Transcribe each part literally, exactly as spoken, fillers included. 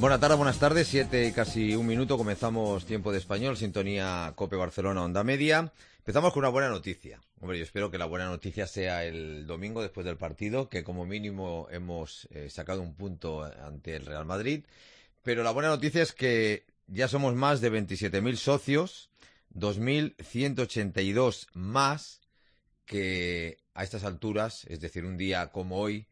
Buenas tardes, buenas tardes, siete y casi un minuto, comenzamos Tiempo de Español, sintonía COPE Barcelona, Onda Media. Empezamos con una buena noticia. Hombre, yo espero que la buena noticia sea el domingo después del partido, que como mínimo hemos eh, sacado un punto ante el Real Madrid. Pero la buena noticia es que ya somos más de veintisiete mil socios, dos mil ciento ochenta y dos más que a estas alturas, es decir, un día como hoy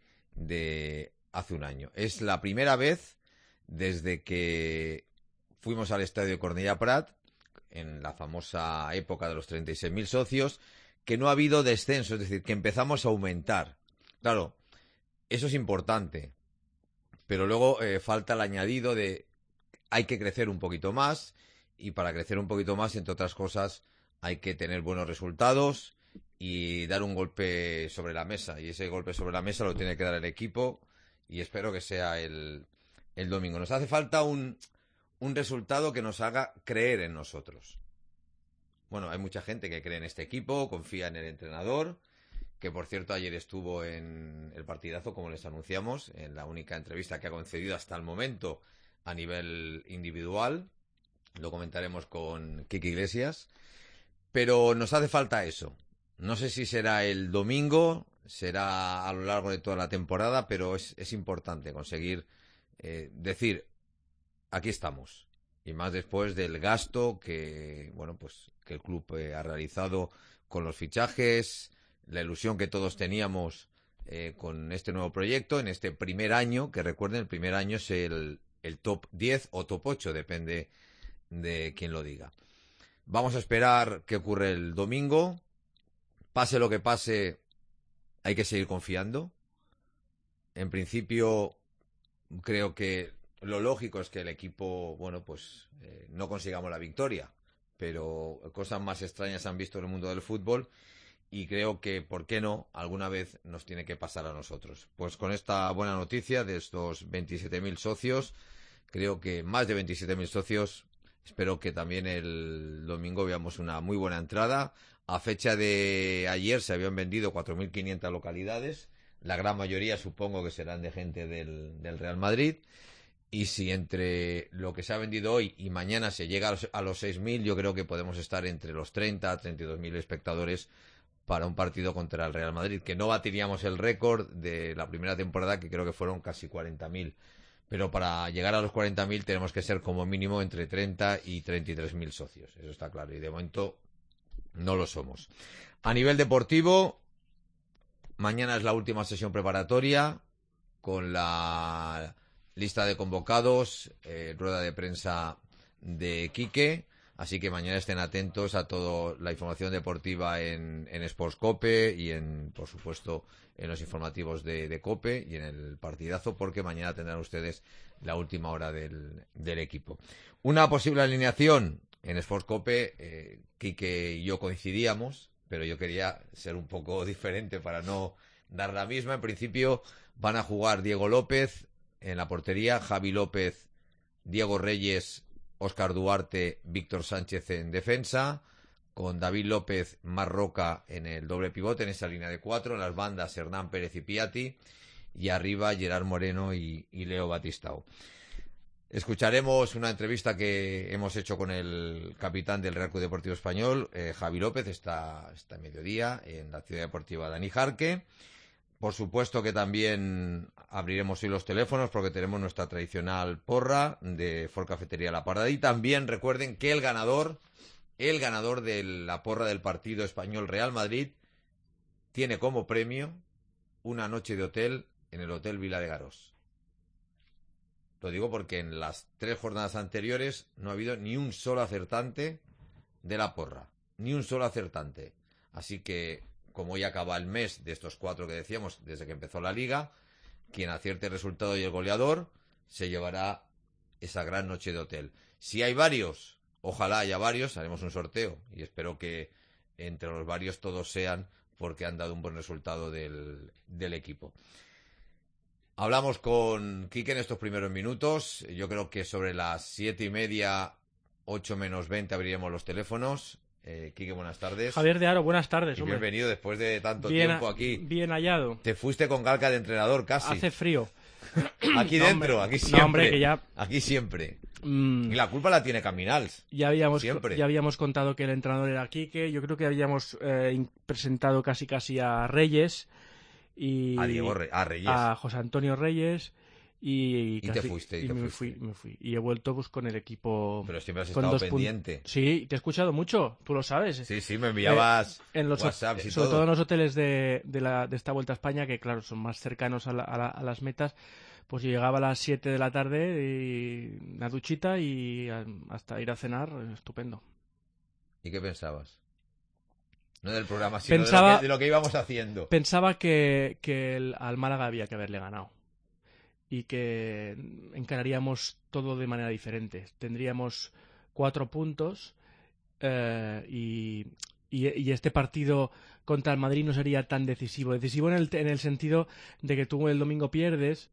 de hace un año. Es la primera vez desde que fuimos al estadio Cornellà Prat, en la famosa época de los treinta y seis mil socios, que no ha habido descenso, es decir, que empezamos a aumentar. Claro, eso es importante, pero luego eh, falta el añadido de hay que crecer un poquito más, y para crecer un poquito más, entre otras cosas, hay que tener buenos resultados y dar un golpe sobre la mesa, y ese golpe sobre la mesa lo tiene que dar el equipo, y espero que sea el, el domingo. Nos hace falta un, un resultado que nos haga creer en nosotros. Bueno, hay mucha gente que cree en este equipo, confía en el entrenador, que por cierto ayer estuvo en el partidazo, como les anunciamos, en la única entrevista que ha concedido hasta el momento a nivel individual. Lo comentaremos con Quique Iglesias, pero nos hace falta eso. No sé si será el domingo, será a lo largo de toda la temporada, pero es, es importante conseguir eh, decir, aquí estamos. Y más después del gasto que, bueno, pues que el club eh, ha realizado con los fichajes, la ilusión que todos teníamos eh, con este nuevo proyecto, en este primer año, que recuerden, el primer año es el, el top diez o top ocho, depende de quién lo diga. Vamos a esperar qué ocurre el domingo. Pase lo que pase, hay que seguir confiando. En principio, creo que lo lógico es que el equipo, bueno, pues eh, no consigamos la victoria, pero cosas más extrañas han visto en el mundo del fútbol, y creo que, ¿por qué no?, alguna vez nos tiene que pasar a nosotros. Pues con esta buena noticia de estos veintisiete mil socios, creo que más de veintisiete mil socios, espero que también el domingo veamos una muy buena entrada. A fecha de ayer se habían vendido cuatro mil quinientas localidades, la gran mayoría supongo que serán de gente del, del Real Madrid, y si entre lo que se ha vendido hoy y mañana se llega a los, a los seis mil, yo creo que podemos estar entre los treinta a treinta y dos mil espectadores para un partido contra el Real Madrid, que no batiríamos el récord de la primera temporada, que creo que fueron casi cuarenta mil. Pero para llegar a los cuarenta mil tenemos que ser como mínimo entre treinta y treinta y tres mil socios, eso está claro, y de momento no lo somos. A nivel deportivo, mañana es la última sesión preparatoria con la lista de convocados, eh, rueda de prensa de Quique, así que mañana estén atentos a toda la información deportiva en, en Sports Cope y en, por supuesto, en los informativos de, de Cope y en el partidazo, porque mañana tendrán ustedes la última hora del, del equipo. Una posible alineación en Sports Cope, eh, Quique y yo coincidíamos, pero yo quería ser un poco diferente para no dar la misma. En principio van a jugar Diego López en la portería, Javi López, Diego Reyes, Óscar Duarte, Víctor Sánchez en defensa, con David López, Marroca en el doble pivote, en esa línea de cuatro, en las bandas Hernán Pérez y Piatti, y arriba Gerard Moreno y, y Leo Batistao. Escucharemos una entrevista que hemos hecho con el capitán del Real Club Deportivo Español, eh, Javi López, esta, esta mediodía en la Ciudad Deportiva Dani Jarque. Por supuesto que también abriremos hoy los teléfonos porque tenemos nuestra tradicional porra de Ford Cafetería La Parada. Y también recuerden que el ganador, el ganador de la porra del partido Español Real Madrid tiene como premio una noche de hotel en el Hotel Vila de Garós. Lo digo porque en las tres jornadas anteriores no ha habido ni un solo acertante de la porra. Ni un solo acertante. Así que, como hoy acaba el mes de estos cuatro que decíamos desde que empezó la liga, quien acierte el resultado y el goleador se llevará esa gran noche de hotel. Si hay varios, ojalá haya varios, haremos un sorteo y espero que entre los varios todos sean porque han dado un buen resultado del, del equipo. Hablamos con Quique en estos primeros minutos. Yo creo que sobre las siete y media, ocho menos veinte abriremos los teléfonos. Eh, Quique, buenas tardes. Javier de Aro, buenas tardes. Y bienvenido después de tanto bien tiempo a, aquí. Bien hallado. Te fuiste con Galca de entrenador casi. Hace frío. Aquí No, dentro, hombre. aquí No, siempre. hombre, que ya- Aquí siempre. Mm, Y la culpa la tiene Caminals. ya habíamos Siempre. ya habíamos contado que el entrenador era Quique. Yo creo que habíamos eh, in- presentado casi casi a Reyes y A Diego Re- a Reyes. a José Antonio Reyes y, Y te casi- fuiste, y y te me fuiste. fui, me fui y he vuelto pues con el equipo. Pero siempre has con estado dos pun- pendiente. Sí, te he escuchado mucho, tú lo sabes. Sí, sí, me enviabas Eh, en los WhatsApps hot- y sobre todo. todo en los hoteles de, de, la, de esta Vuelta a España, que claro, son más cercanos a, la- a la- a las metas, pues yo llegaba a las siete de la tarde y una duchita y a- hasta ir a cenar, estupendo. ¿Y qué pensabas? No del programa, sino Pensaba- de, lo que, de lo que íbamos haciendo. Pensaba que, que el- al Málaga había que haberle ganado y que encararíamos todo de manera diferente. Tendríamos cuatro puntos eh, y, y, y este partido contra el Madrid no sería tan decisivo. Decisivo en el, en el sentido de que tú el domingo pierdes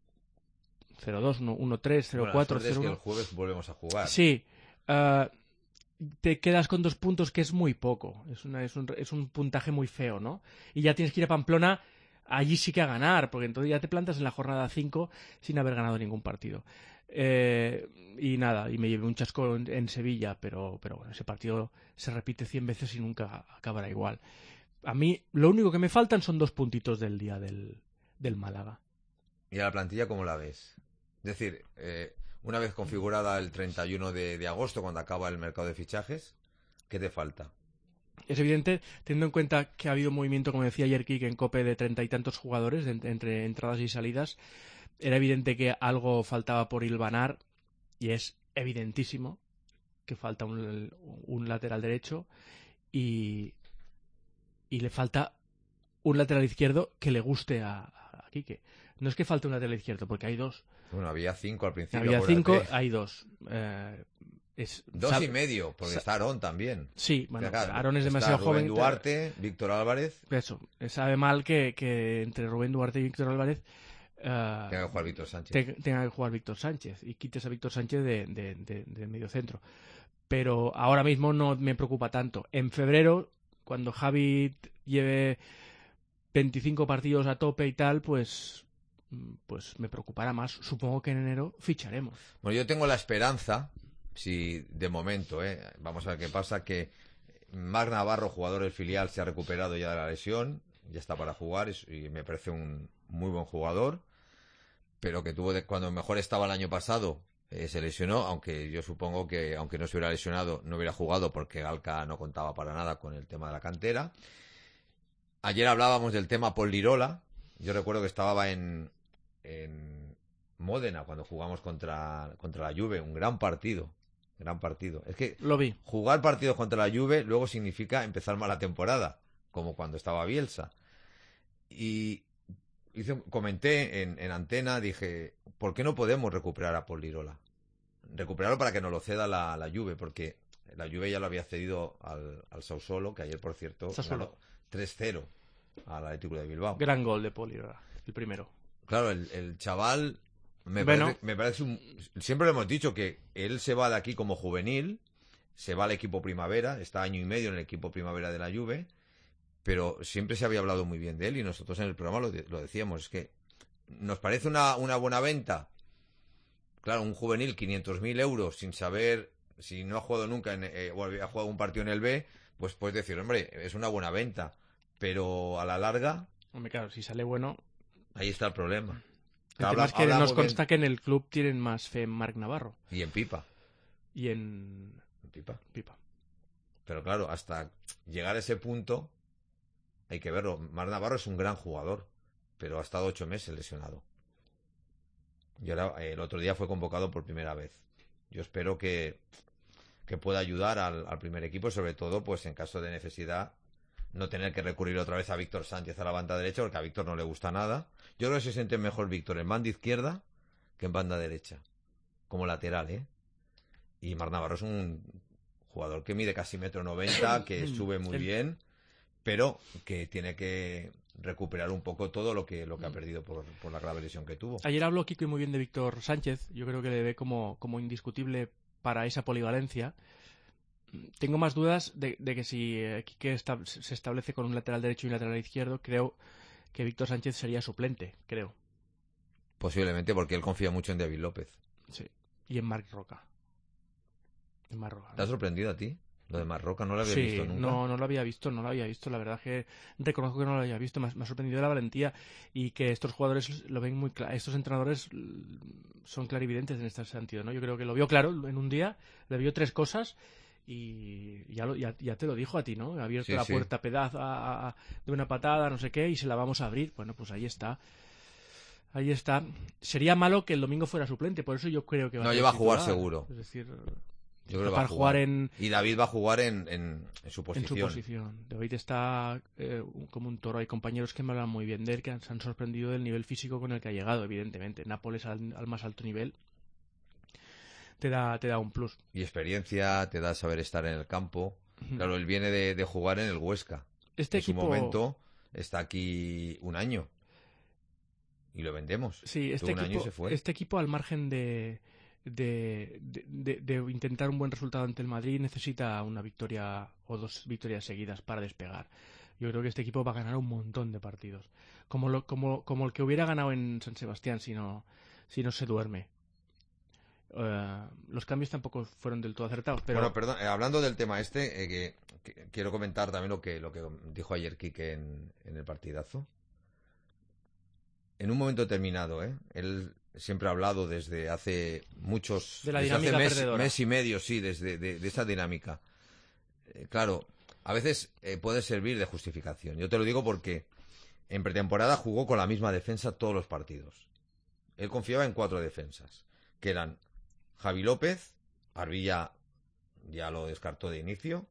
cero dos, uno tres, cero cuatro, Bueno, la suerte es cero que uno. el jueves volvemos a jugar. Sí, eh, te quedas con dos puntos, que es muy poco. Es, una, es, un, es un puntaje muy feo, ¿no? Y ya tienes que ir a Pamplona, allí sí que a ganar, porque entonces ya te plantas en la jornada cinco sin haber ganado ningún partido. Eh, y nada, y me llevé un chasco en, en Sevilla, pero, pero bueno, ese partido se repite cien veces y nunca acabará igual. A mí, lo único que me faltan son dos puntitos del día del, del Málaga. ¿Y a la plantilla cómo la ves? Es decir, eh, una vez configurada el treinta y uno de, de agosto, cuando acaba el mercado de fichajes, ¿qué te falta? Es evidente, teniendo en cuenta que ha habido movimiento, como decía ayer Kike, en COPE de treinta y tantos jugadores, de, entre entradas y salidas, era evidente que algo faltaba por hilvanar, y es evidentísimo que falta un, un lateral derecho, y, y le falta un lateral izquierdo que le guste a, a Kike. No es que falte un lateral izquierdo, porque hay dos. Bueno, había cinco al principio. Había acuérdate. cinco, hay dos. Eh, es, Dos sabe- y medio, porque sa- está Aarón también. Sí, bueno, Claro, Aarón es está demasiado Rubén joven. Duarte, Víctor Álvarez. Eso, sabe mal que, que entre Rubén Duarte y Víctor Álvarez eh, Tenga que jugar Víctor Sánchez. te- tenga que jugar Víctor Sánchez y quites a Víctor Sánchez de, de, de, de medio centro. Pero ahora mismo no me preocupa tanto. En febrero, cuando Javi t- lleve veinticinco partidos a tope y tal, pues, pues me preocupará más. Supongo que en enero ficharemos. Bueno, yo tengo la esperanza, si de momento, ¿eh? Vamos a ver qué pasa, que Marc Navarro, jugador del filial, se ha recuperado ya de la lesión, ya está para jugar y, y me parece un muy buen jugador, pero que tuvo de, cuando mejor estaba el año pasado eh, se lesionó, aunque yo supongo que aunque no se hubiera lesionado no hubiera jugado porque Galca no contaba para nada con el tema de la cantera. Ayer hablábamos del tema Polirola. Yo recuerdo que estaba en, en Módena cuando jugamos contra, contra la Juve, un gran partido. Gran partido. Es que Lo vi. jugar partidos contra la Juve luego significa empezar mal la temporada, como cuando estaba Bielsa. Y hice, comenté en, en antena, dije, ¿por qué no podemos recuperar a Polirola? Recuperarlo para que nos lo ceda la, la Juve, porque la Juve ya lo había cedido al, al Sassuolo, que ayer, por cierto, Sassuolo. ganó tres cero al Atlético de Bilbao. Gran gol de Poli, el primero. Claro, el, el chaval me, Bueno. parece, me parece un... Siempre le hemos dicho que él se va de aquí como juvenil, se va al equipo primavera, está año y medio en el equipo primavera de la Juve, pero siempre se había hablado muy bien de él y nosotros en el programa lo, de- lo decíamos, es que nos parece una, una buena venta. Claro, un juvenil, quinientos mil euros sin saber si no ha jugado nunca en, eh, o ha jugado un partido en el B, pues puedes decir, hombre, es una buena venta, pero a la larga, Hombre, claro, si sale bueno. ahí está el problema. El Habla- tema es que hablamos nos bien- consta que en el club tienen más fe en Marc Navarro Y en Pipa, y en en Pipa. Pipa. Pero claro, hasta llegar a ese punto hay que verlo. Marc Navarro es un gran jugador, pero ha estado ocho meses lesionado. Y ahora, el otro día fue convocado por primera vez. Yo espero que, que pueda ayudar al, al primer equipo, sobre todo, pues en caso de necesidad, no tener que recurrir otra vez a Víctor Sánchez a la banda derecha, porque a Víctor no le gusta nada. Yo creo que se siente mejor Víctor en banda izquierda que en banda derecha, como lateral, ¿eh? Y Marc Navarro es un jugador que mide casi metro noventa, que sube muy El- bien, pero que tiene que recuperar un poco todo lo que lo que ha perdido por, por la grave lesión que tuvo. Ayer habló Kiko muy bien de Víctor Sánchez. Yo creo que le ve como, como indiscutible para esa polivalencia. Tengo más dudas de, de que si eh, Quique esta- se establece con un lateral derecho y un lateral izquierdo, creo que Víctor Sánchez sería suplente, creo. Posiblemente porque él confía mucho en David López. Sí. Y en Marc Roca. En Marc Roca, ¿no? ¿Te ha sorprendido a ti? Lo de Marc Roca no lo había sí, visto nunca. No, no lo había visto, no lo había visto. La verdad que reconozco que no lo había visto. Me ha, me ha sorprendido la valentía y que estos jugadores lo ven muy claro. Estos entrenadores son clarividentes en este sentido, ¿no? Yo creo que lo vio claro en un día, le vio tres cosas y ya, lo, ya, ya te lo dijo a ti, ¿no? Ha abierto Sí, la sí. puerta pedazo a, a, de una patada, no sé qué, y se la vamos a abrir. Bueno, pues ahí está. Ahí está. Sería malo que el domingo fuera suplente, por eso yo creo que va No, a ser lleva a jugar titular. seguro. Es decir, yo creo que va para a jugar. jugar en Y David va a jugar en, en, en su en su posición. posición. David está eh, como un toro. Hay compañeros que me hablan muy bien de él, que han- se han sorprendido del nivel físico con el que ha llegado, evidentemente. Nápoles al, al más alto nivel te da, te da un plus. Y experiencia, te da saber estar en el campo. Claro, él viene de, de jugar en el Huesca. Este en su equipo, momento está aquí un año. Y lo vendemos. sí, este Tuvo un año y equipo, se fue. este equipo al margen de, de, de, de- de intentar un buen resultado ante el Madrid necesita una victoria o dos victorias seguidas para despegar. Yo creo que este equipo va a ganar un montón de partidos. Como, lo, como, como el que hubiera ganado en San Sebastián si no, si no se duerme. Uh, los cambios tampoco fueron del todo acertados, pero Bueno, perdón, eh, hablando del tema este, eh, que, que quiero comentar también lo que, lo que dijo ayer Quique en, en el partidazo. En un momento determinado, ¿eh? Él siempre ha hablado desde hace muchos... de la desde hace dinámica mes, perdedora. mes y medio, sí, desde de, de esa dinámica. Eh, claro, a veces eh, puede servir de justificación. Yo te lo digo porque en pretemporada jugó con la misma defensa todos los partidos. Él confiaba en cuatro defensas, que eran Javi López, Arbilla ya lo descartó de inicio,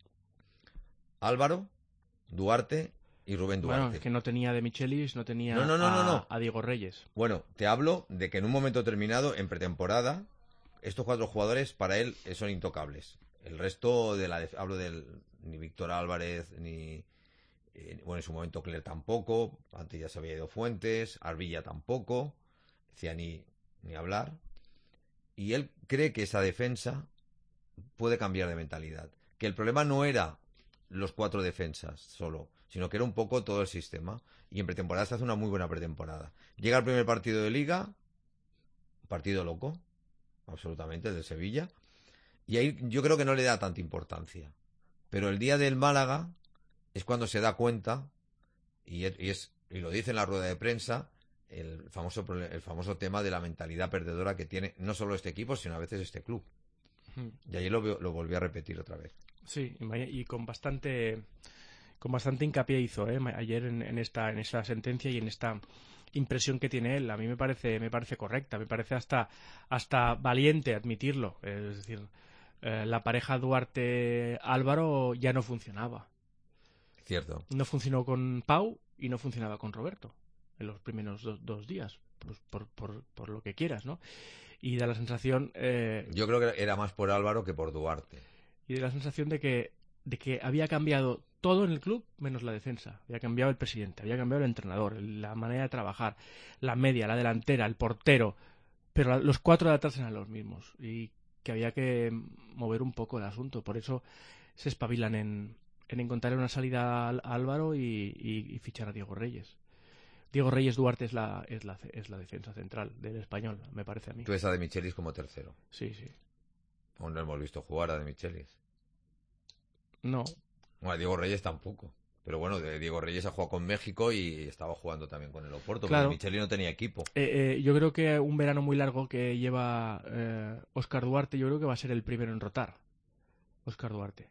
Álvaro, Duarte y Rubén Duarte. Bueno, es que no tenía de Michelis, no tenía No, no, no, a, no, no. a Diego Reyes. Bueno, te hablo de que en un momento determinado, en pretemporada, estos cuatro jugadores para él son intocables. El resto de la def- hablo del ni Víctor Álvarez ni eh, bueno, en su momento Cler tampoco, antes ya se había ido Fuentes, Arbilla tampoco, Ciani ni hablar. Y él cree que esa defensa puede cambiar de mentalidad. Que el problema no era los cuatro defensas solo, sino que era un poco todo el sistema. Y en pretemporada se hace una muy buena pretemporada. Llega el primer partido de Liga, partido loco, absolutamente, el de Sevilla. Y ahí yo creo que no le da tanta importancia. Pero el día del Málaga es cuando se da cuenta, y, es, y, es, y lo dice en la rueda de prensa, el famoso, el famoso tema de la mentalidad perdedora que tiene no solo este equipo, sino a veces este club. Y ayer lo, lo volví a repetir otra vez. Sí, y con bastante con bastante hincapié hizo ¿eh? ayer en, en esta en esta sentencia y en esta impresión que tiene él. A mí me parece me parece correcta, me parece hasta hasta valiente admitirlo. Es decir, eh, la pareja Duarte-Álvaro ya no funcionaba. Cierto. No funcionó con Pau y no funcionaba con Roberto en los primeros do, dos días, pues por, por, por lo que quieras, ¿no? Y da la sensación... Eh, Yo creo que era más por Álvaro que por Duarte. Y da la sensación de que, de que había cambiado todo en el club menos la defensa. Había cambiado el presidente, había cambiado el entrenador, la manera de trabajar, la media, la delantera, el portero. Pero la, los cuatro de atrás eran los mismos. Y que había que mover un poco el asunto. Por eso se espabilan en, en encontrar una salida a Álvaro y, y, y fichar a Diego Reyes. Diego Reyes Duarte es la, es, la, es la defensa central del Español, me parece a mí. Tú ves a De Michelis como tercero. Sí, sí. Aún no hemos visto jugar a De Michelis. No. Bueno, a Diego Reyes tampoco. Pero bueno, de Diego Reyes ha jugado con México y estaba jugando también con el Oporto. Claro. Pero De Michelis no tenía equipo. Eh, eh, yo creo que un verano muy largo que lleva eh, Óscar Duarte, yo creo que va a ser el primero en rotar. Óscar Duarte.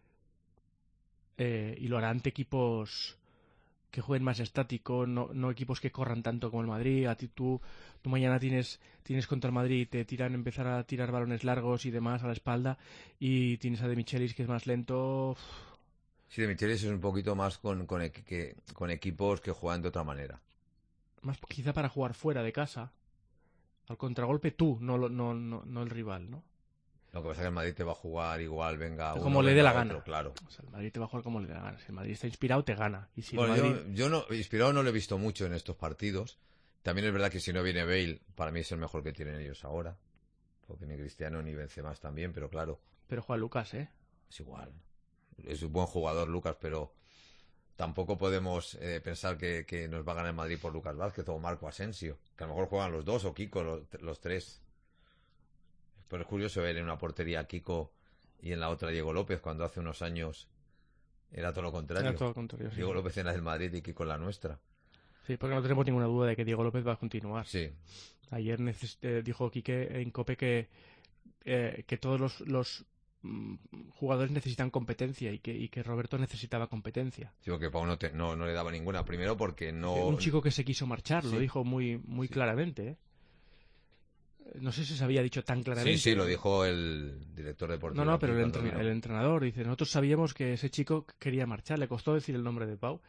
Eh, y lo hará ante equipos que jueguen más estático, no, no equipos que corran tanto como el Madrid. A ti tú, tú mañana tienes, tienes contra el Madrid y te tiran, empezar a tirar balones largos y demás a la espalda, y tienes a De Michelis que es más lento. Sí, De Michelis es un poquito más con, con, que, con equipos que juegan de otra manera. Más quizá para jugar fuera de casa. Al contragolpe tú, no, no, no, no el rival, ¿no? Lo que pasa es que el Madrid te va a jugar igual, venga uno, como le venga dé la otro, gana. Claro. O sea, el Madrid te va a jugar como le dé la gana. Si el Madrid está inspirado, te gana. Y si bueno, el Madrid... yo, yo no, inspirado no lo he visto mucho en estos partidos. También es verdad que si no viene Bale, para mí es el mejor que tienen ellos ahora. Porque ni Cristiano ni Benzema también, pero claro. Pero juega Lucas, ¿eh? Es igual. Es un buen jugador, Lucas, pero tampoco podemos eh, pensar que, que nos va a ganar el Madrid por Lucas Vázquez o Marco Asensio, que a lo mejor juegan los dos o Kiko, los, los tres. Pero es curioso ver en una portería a Kiko y en la otra Diego López, cuando hace unos años era todo lo contrario. Era todo lo contrario, sí. Diego López en la del Madrid y Kiko en la nuestra. Sí, porque no tenemos ninguna duda de que Diego López va a continuar. Sí. Ayer neces- eh, dijo Quique en COPE que, eh, que todos los, los mm, jugadores necesitan competencia y que, y que Roberto necesitaba competencia. Digo que Pau no, te, no, no le daba ninguna. Primero porque no... Un chico que se quiso marchar, Sí. lo dijo muy, muy Sí. claramente. ¿eh? No sé si se había dicho tan claramente. Sí, sí, lo dijo el director deportivo. No, no, pero el, aquí, entre- cuando el vino. entrenador dice, nosotros sabíamos que ese chico quería marchar, le costó decir el nombre de Pau.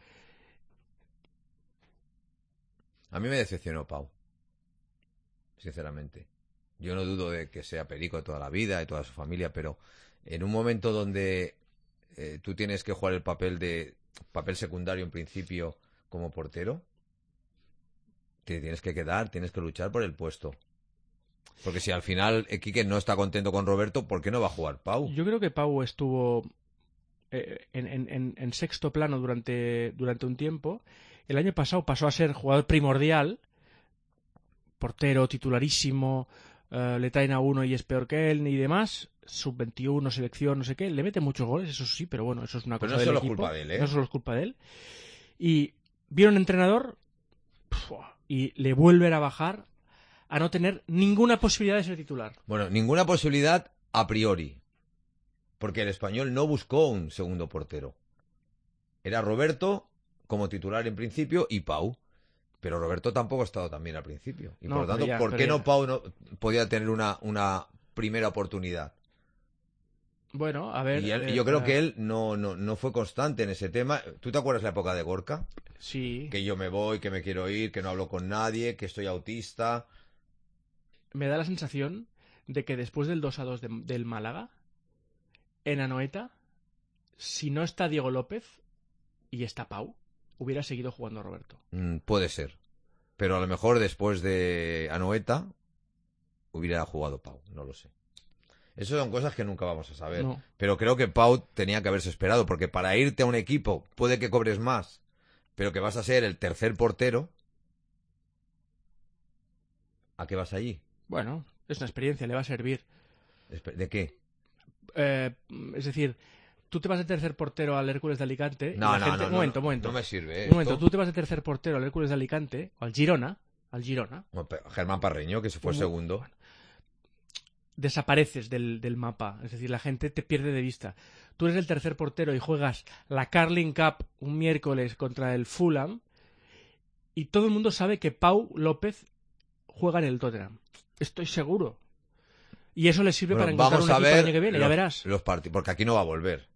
A mí me decepcionó Pau. Sinceramente. Yo no dudo de que sea perico de toda la vida y toda su familia, pero en un momento donde eh, tú tienes que jugar el papel de papel secundario en principio como portero, te tienes que quedar, tienes que luchar por el puesto. Porque si al final eh, Quique no está contento con Roberto, ¿por qué no va a jugar Pau? Yo creo que Pau estuvo eh, en, en- en- en sexto plano durante, durante un tiempo. El año pasado pasó a ser jugador primordial, portero titularísimo, eh, le traen a uno y es peor que él, y demás. sub veintiuno, selección, no sé qué. Le mete muchos goles, eso sí, pero bueno, eso es una Pero cosa no del solo es equipo. culpa de él, ¿eh? No solo es culpa de él. Y vieron entrenador ¡pua! Y le vuelven a bajar a no tener ninguna posibilidad de ser titular. Bueno, ninguna posibilidad a priori. Porque el Español no buscó un segundo portero. Era Roberto como titular en principio y Pau. Pero Roberto tampoco ha estado tan bien al principio. Y No, por lo tanto, pero ya, ¿por pero qué ya. no Pau no podía tener una, una primera oportunidad? Bueno, a ver. Y él- eh, yo creo eh, que él no, no, no fue constante en ese tema. ¿Tú te acuerdas la época de Gorka? Sí. Que yo me voy, que me quiero ir, que no hablo con nadie, que estoy autista. Me da la sensación de que después del dos a dos de- del Málaga, en Anoeta, si no está Diego López y está Pau, hubiera seguido jugando Roberto. Mm, puede ser. Pero a lo mejor después de Anoeta hubiera jugado Pau, no lo sé. Eso son cosas que nunca vamos a saber. No. Pero creo que Pau tenía que haberse esperado, porque para irte a un equipo puede que cobres más, pero que vas a ser el tercer portero. ¿A qué vas allí? Bueno, es una experiencia, le va a servir. Espe- ¿De qué? Eh, es decir, tú te vas de tercer portero al Hércules de Alicante. y No, la no, gente... no, Un no, momento, no, un momento. no me sirve. ¿eh? Un momento, Esto- tú te vas de tercer portero al Hércules de Alicante, o al Girona, al Girona, Bueno, pero Germán Parreño, que se fue Uh, segundo. bueno. desapareces del, del mapa. Es decir, la gente te pierde de vista. Tú eres el tercer portero y juegas la Carling Cup un miércoles contra el Fulham y todo el mundo sabe que Pau López juega en el Tottenham. Estoy seguro. Y eso le sirve Bueno, para encontrar vamos un a equipo el ver año que viene, los, ya verás. los partidos, porque aquí no va a volver.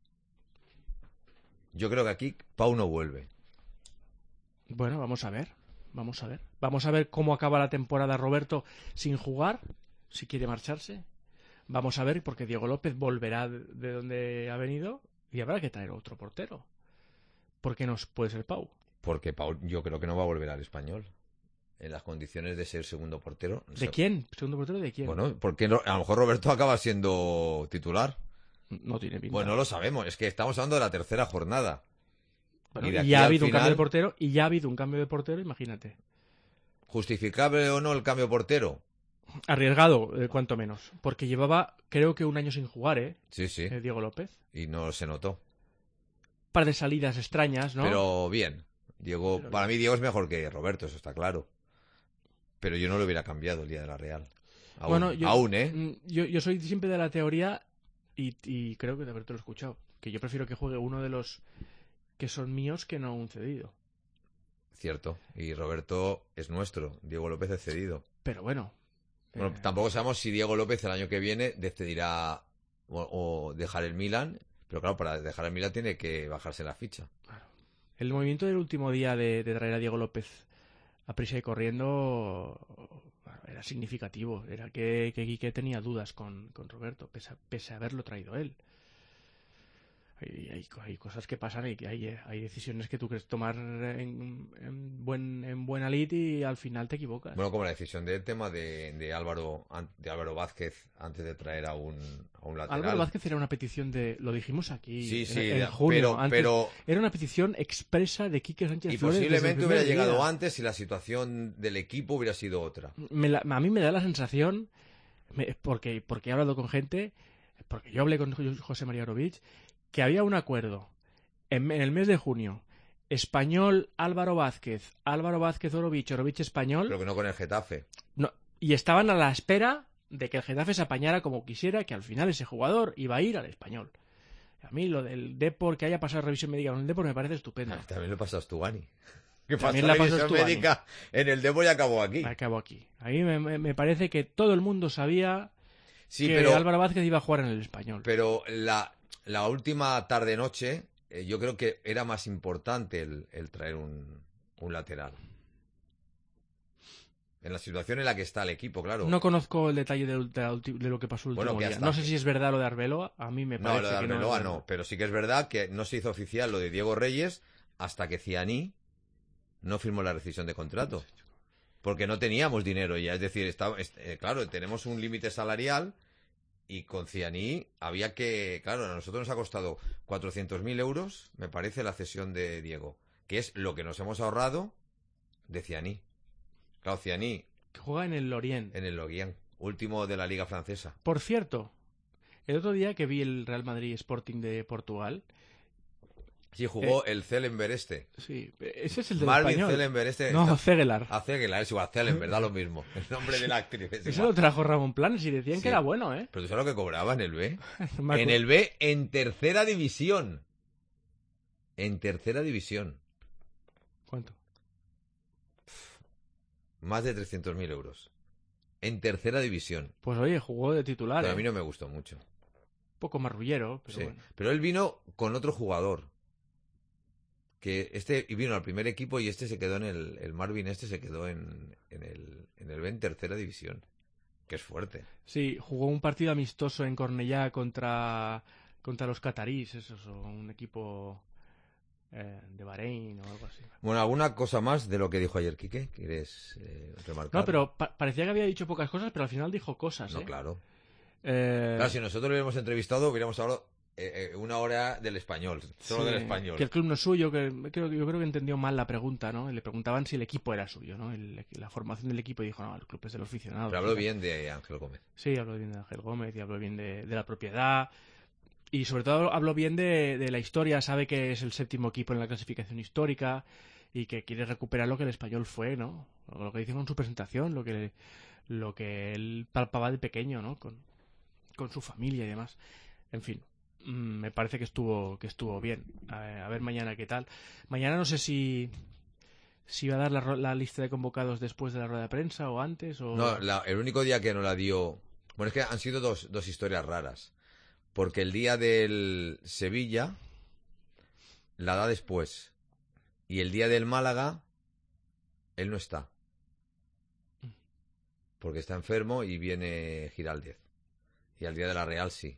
Yo creo que aquí Pau no vuelve. Bueno, vamos a ver. Vamos a ver. Vamos a ver cómo acaba la temporada Roberto sin jugar, si quiere marcharse. Vamos a ver, porque Diego López volverá de, de donde ha venido y habrá que traer otro portero. Porque no puede ser Pau. Porque Pau yo creo que no va a volver al Español. En las condiciones de ser segundo portero. ¿De Se- quién? ¿Segundo portero de quién? Bueno, porque no- a lo mejor Roberto acaba siendo titular. No tiene pinta. Bueno, no lo sabemos. Es que estamos hablando de la tercera jornada. Bueno, y de y aquí ya ha al habido un final- cambio de portero y ya ha habido un cambio de portero, imagínate. ¿Justificable o no el cambio de portero? Arriesgado, eh, cuanto menos. Porque llevaba, creo que un año sin jugar, ¿eh? Sí, sí. Eh, Diego López. Y no se notó. Par de salidas extrañas, ¿no? Pero bien. Diego, Pero para bien. mí Diego es mejor que Roberto, eso está claro. Pero yo no lo hubiera cambiado el día de la Real. Aún, Bueno, yo, aún, ¿eh? mm, Yo, yo soy siempre de la teoría, y, y creo que de haberte lo he escuchado, que yo prefiero que juegue uno de los que son míos que no un cedido. Cierto. Y Roberto es nuestro. Diego López es cedido. Pero bueno. Bueno, eh, tampoco sabemos si Diego López el año que viene decidirá o, o dejar el Milan. Pero claro, para dejar el Milan tiene que bajarse la ficha. El movimiento del último día de, de traer a Diego López a prisa y corriendo bueno, era significativo. Era que, que Quique tenía dudas con, con Roberto, pese a, pese a haberlo traído él. Hay, hay, hay cosas que pasan y que hay, hay decisiones que tú crees tomar en, en, buen, en buena lid y al final te equivocas. Bueno, como la decisión del tema de, de Álvaro de Álvaro Vázquez antes de traer a un, a un lateral. Álvaro Vázquez era una petición de... Lo dijimos aquí sí, en, sí, en junio. Pero, antes, pero... Era una petición expresa de Quique Sánchez Y Flores. posiblemente hubiera llegado día. antes si la situación del equipo hubiera sido otra. Me la, a mí me da la sensación, me, porque, porque he hablado con gente, porque yo hablé con José María Orovich, que había un acuerdo en, en el mes de junio. Español, Álvaro Vázquez, Álvaro Vázquez, Orovich, Orovich, Español. Pero que no con el Getafe. No, y estaban a la espera de que el Getafe se apañara como quisiera, que al final ese jugador iba a ir al Español. A mí lo del Depor, que haya pasado revisión médica en el Depor, me parece estupendo. Ah, también lo pasó a Astugani. Que pasó También la pasó revisión Astugani. médica en el Depor y acabó aquí. Acabó aquí. A mí me, me, me parece que todo el mundo sabía Sí, que pero, Álvaro Vázquez iba a jugar en el Español. Pero la, la última tarde-noche, eh, yo creo que era más importante el, el traer un, un lateral. En la situación en la que está el equipo, claro. No conozco el detalle de, de, de lo que pasó el último Bueno, que día. hasta No sé que... si es verdad lo de Arbeloa. A mí me parece No, lo de Arbeloa que no, no, pero sí que es verdad que no se hizo oficial lo de Diego Reyes hasta que Cianí no firmó la rescisión de contrato. Porque no teníamos dinero ya. Es decir, está, eh, claro, tenemos un límite salarial y con Cianí había que... Claro, a nosotros nos ha costado cuatrocientos mil euros, me parece, la cesión de Diego. Que es lo que nos hemos ahorrado de Cianí. Claro, Cianí... Que juega en el Lorient. En el Lorient, último de la Liga Francesa. Por cierto, el otro día que vi el Real Madrid Sporting de Portugal... Sí, jugó eh, el Zelenberg este. Sí, ese es el del Marvin español. Zelenberg este. No, está... Zegelar. Ah, Zegelar, es igual, Zelenberg, da lo mismo. El nombre de la actriz. Eso lo trajo Ramón Planes y decían sí. que era bueno, ¿eh? Pero tú sabes lo que cobraba en el B. no en el B, en tercera división. En tercera división. ¿Cuánto? Más de trescientos mil euros. En tercera división. Pues oye, jugó de titular. Pero ¿eh? a mí no me gustó mucho. Un poco marrullero, pero sí. bueno. Pero él vino con otro jugador. Que este vino al primer equipo y este se quedó en el... El Marvin este se quedó en, en el en el B en tercera división. Que es fuerte. Sí, jugó un partido amistoso en Cornellá contra, contra los catarís, esos, o un equipo... Eh, de Bahrein o algo así. Bueno, ¿alguna cosa más de lo que dijo ayer Quique? ¿Quieres eh, remarcar? No, pero pa parecía que había dicho pocas cosas, pero al final dijo cosas, No, ¿eh? claro. Eh... Claro, si nosotros lo hubiéramos entrevistado, hubiéramos hablado eh, eh, una hora del español, solo sí, del español. Que el club no es suyo, que creo, yo creo que entendió mal la pregunta, ¿no? Le preguntaban si el equipo era suyo, ¿no? El, la formación del equipo y dijo, no, el club es de los aficionados. Pero habló bien de Ángel Gómez. Sí, habló bien de Ángel Gómez y habló bien de, de la propiedad. Y sobre todo habló bien de, de la historia, sabe que es el séptimo equipo en la clasificación histórica y que quiere recuperar lo que el español fue, ¿no? Lo que dice en su presentación, lo que, lo que él palpaba de pequeño, ¿no? Con, con su familia y demás. En fin, me parece que estuvo, que estuvo bien. A, a ver mañana qué tal. Mañana no sé si, si va a dar la, la lista de convocados después de la rueda de prensa o antes. O... No, la, el único día que no la dio... Bueno, es que han sido dos, dos historias raras. Porque el día del Sevilla la da después. Y el día del Málaga, él no está. Porque está enfermo y viene Giraldez. Y al día de la Real sí.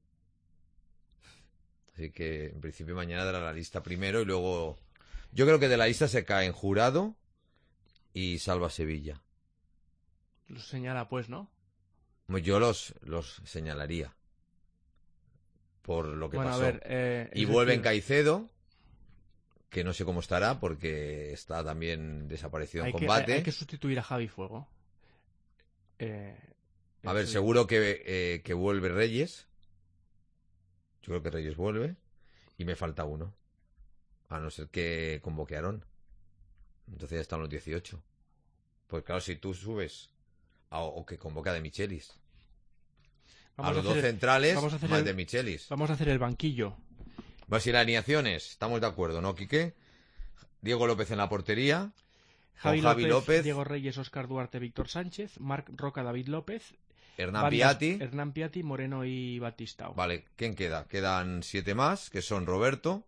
Así que en principio mañana dará la lista primero y luego... Yo creo que de la lista se cae en Jurado y Salva Sevilla. Los señala pues, ¿no? Yo los, los señalaría. Por lo que bueno, pasó. A ver, eh, y vuelve en Caicedo, que no sé cómo estará porque está también desaparecido en combate. Que, hay, hay que sustituir a Javi Fuego. Eh, a ver, seguro que, eh, que vuelve Reyes. Yo creo que Reyes vuelve. Y me falta uno. A no ser que convoque a Aarón. Entonces ya están los dieciocho. Pues claro, si tú subes a, o que convoca a De Michelis. Vamos a los a dos centrales, vamos a hacer más el, de Michelis. Vamos a hacer el banquillo. Pues si las alineaciones, estamos de acuerdo, ¿no, Quique? Diego López en la portería. Javi, Javi López, López, Diego Reyes, Óscar Duarte, Víctor Sánchez, Marc Roca, David López, Hernán Bandas, Piatti. Hernán Piatti, Moreno y Batistao. Vale, ¿quién queda? Quedan siete más, que son Roberto.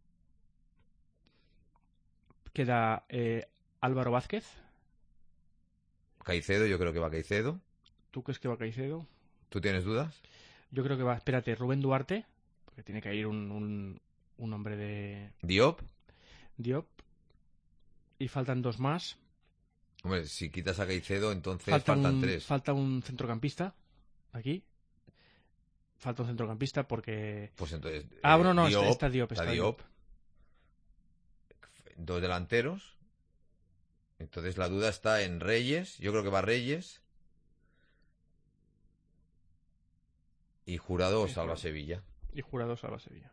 Queda eh, Álvaro Vázquez. Caicedo, yo creo que va Caicedo. ¿Tú crees que va Caicedo? ¿Tú tienes dudas? Yo creo que va, espérate, Rubén Duarte. porque tiene que ir un, un, un hombre de... Diop. Diop. Y faltan dos más. Hombre, si quitas a Caicedo, entonces Falta faltan un, tres. Falta un centrocampista aquí. Falta un centrocampista porque... Pues entonces... Ah, eh, bueno, no, Diop, está, está Diop. Está está Diop. Dos delanteros. Entonces la duda está en Reyes. Yo creo que va Reyes. Y Jurado o Sí, Salva Jurado. Sevilla. Y Jurado salva Sevilla.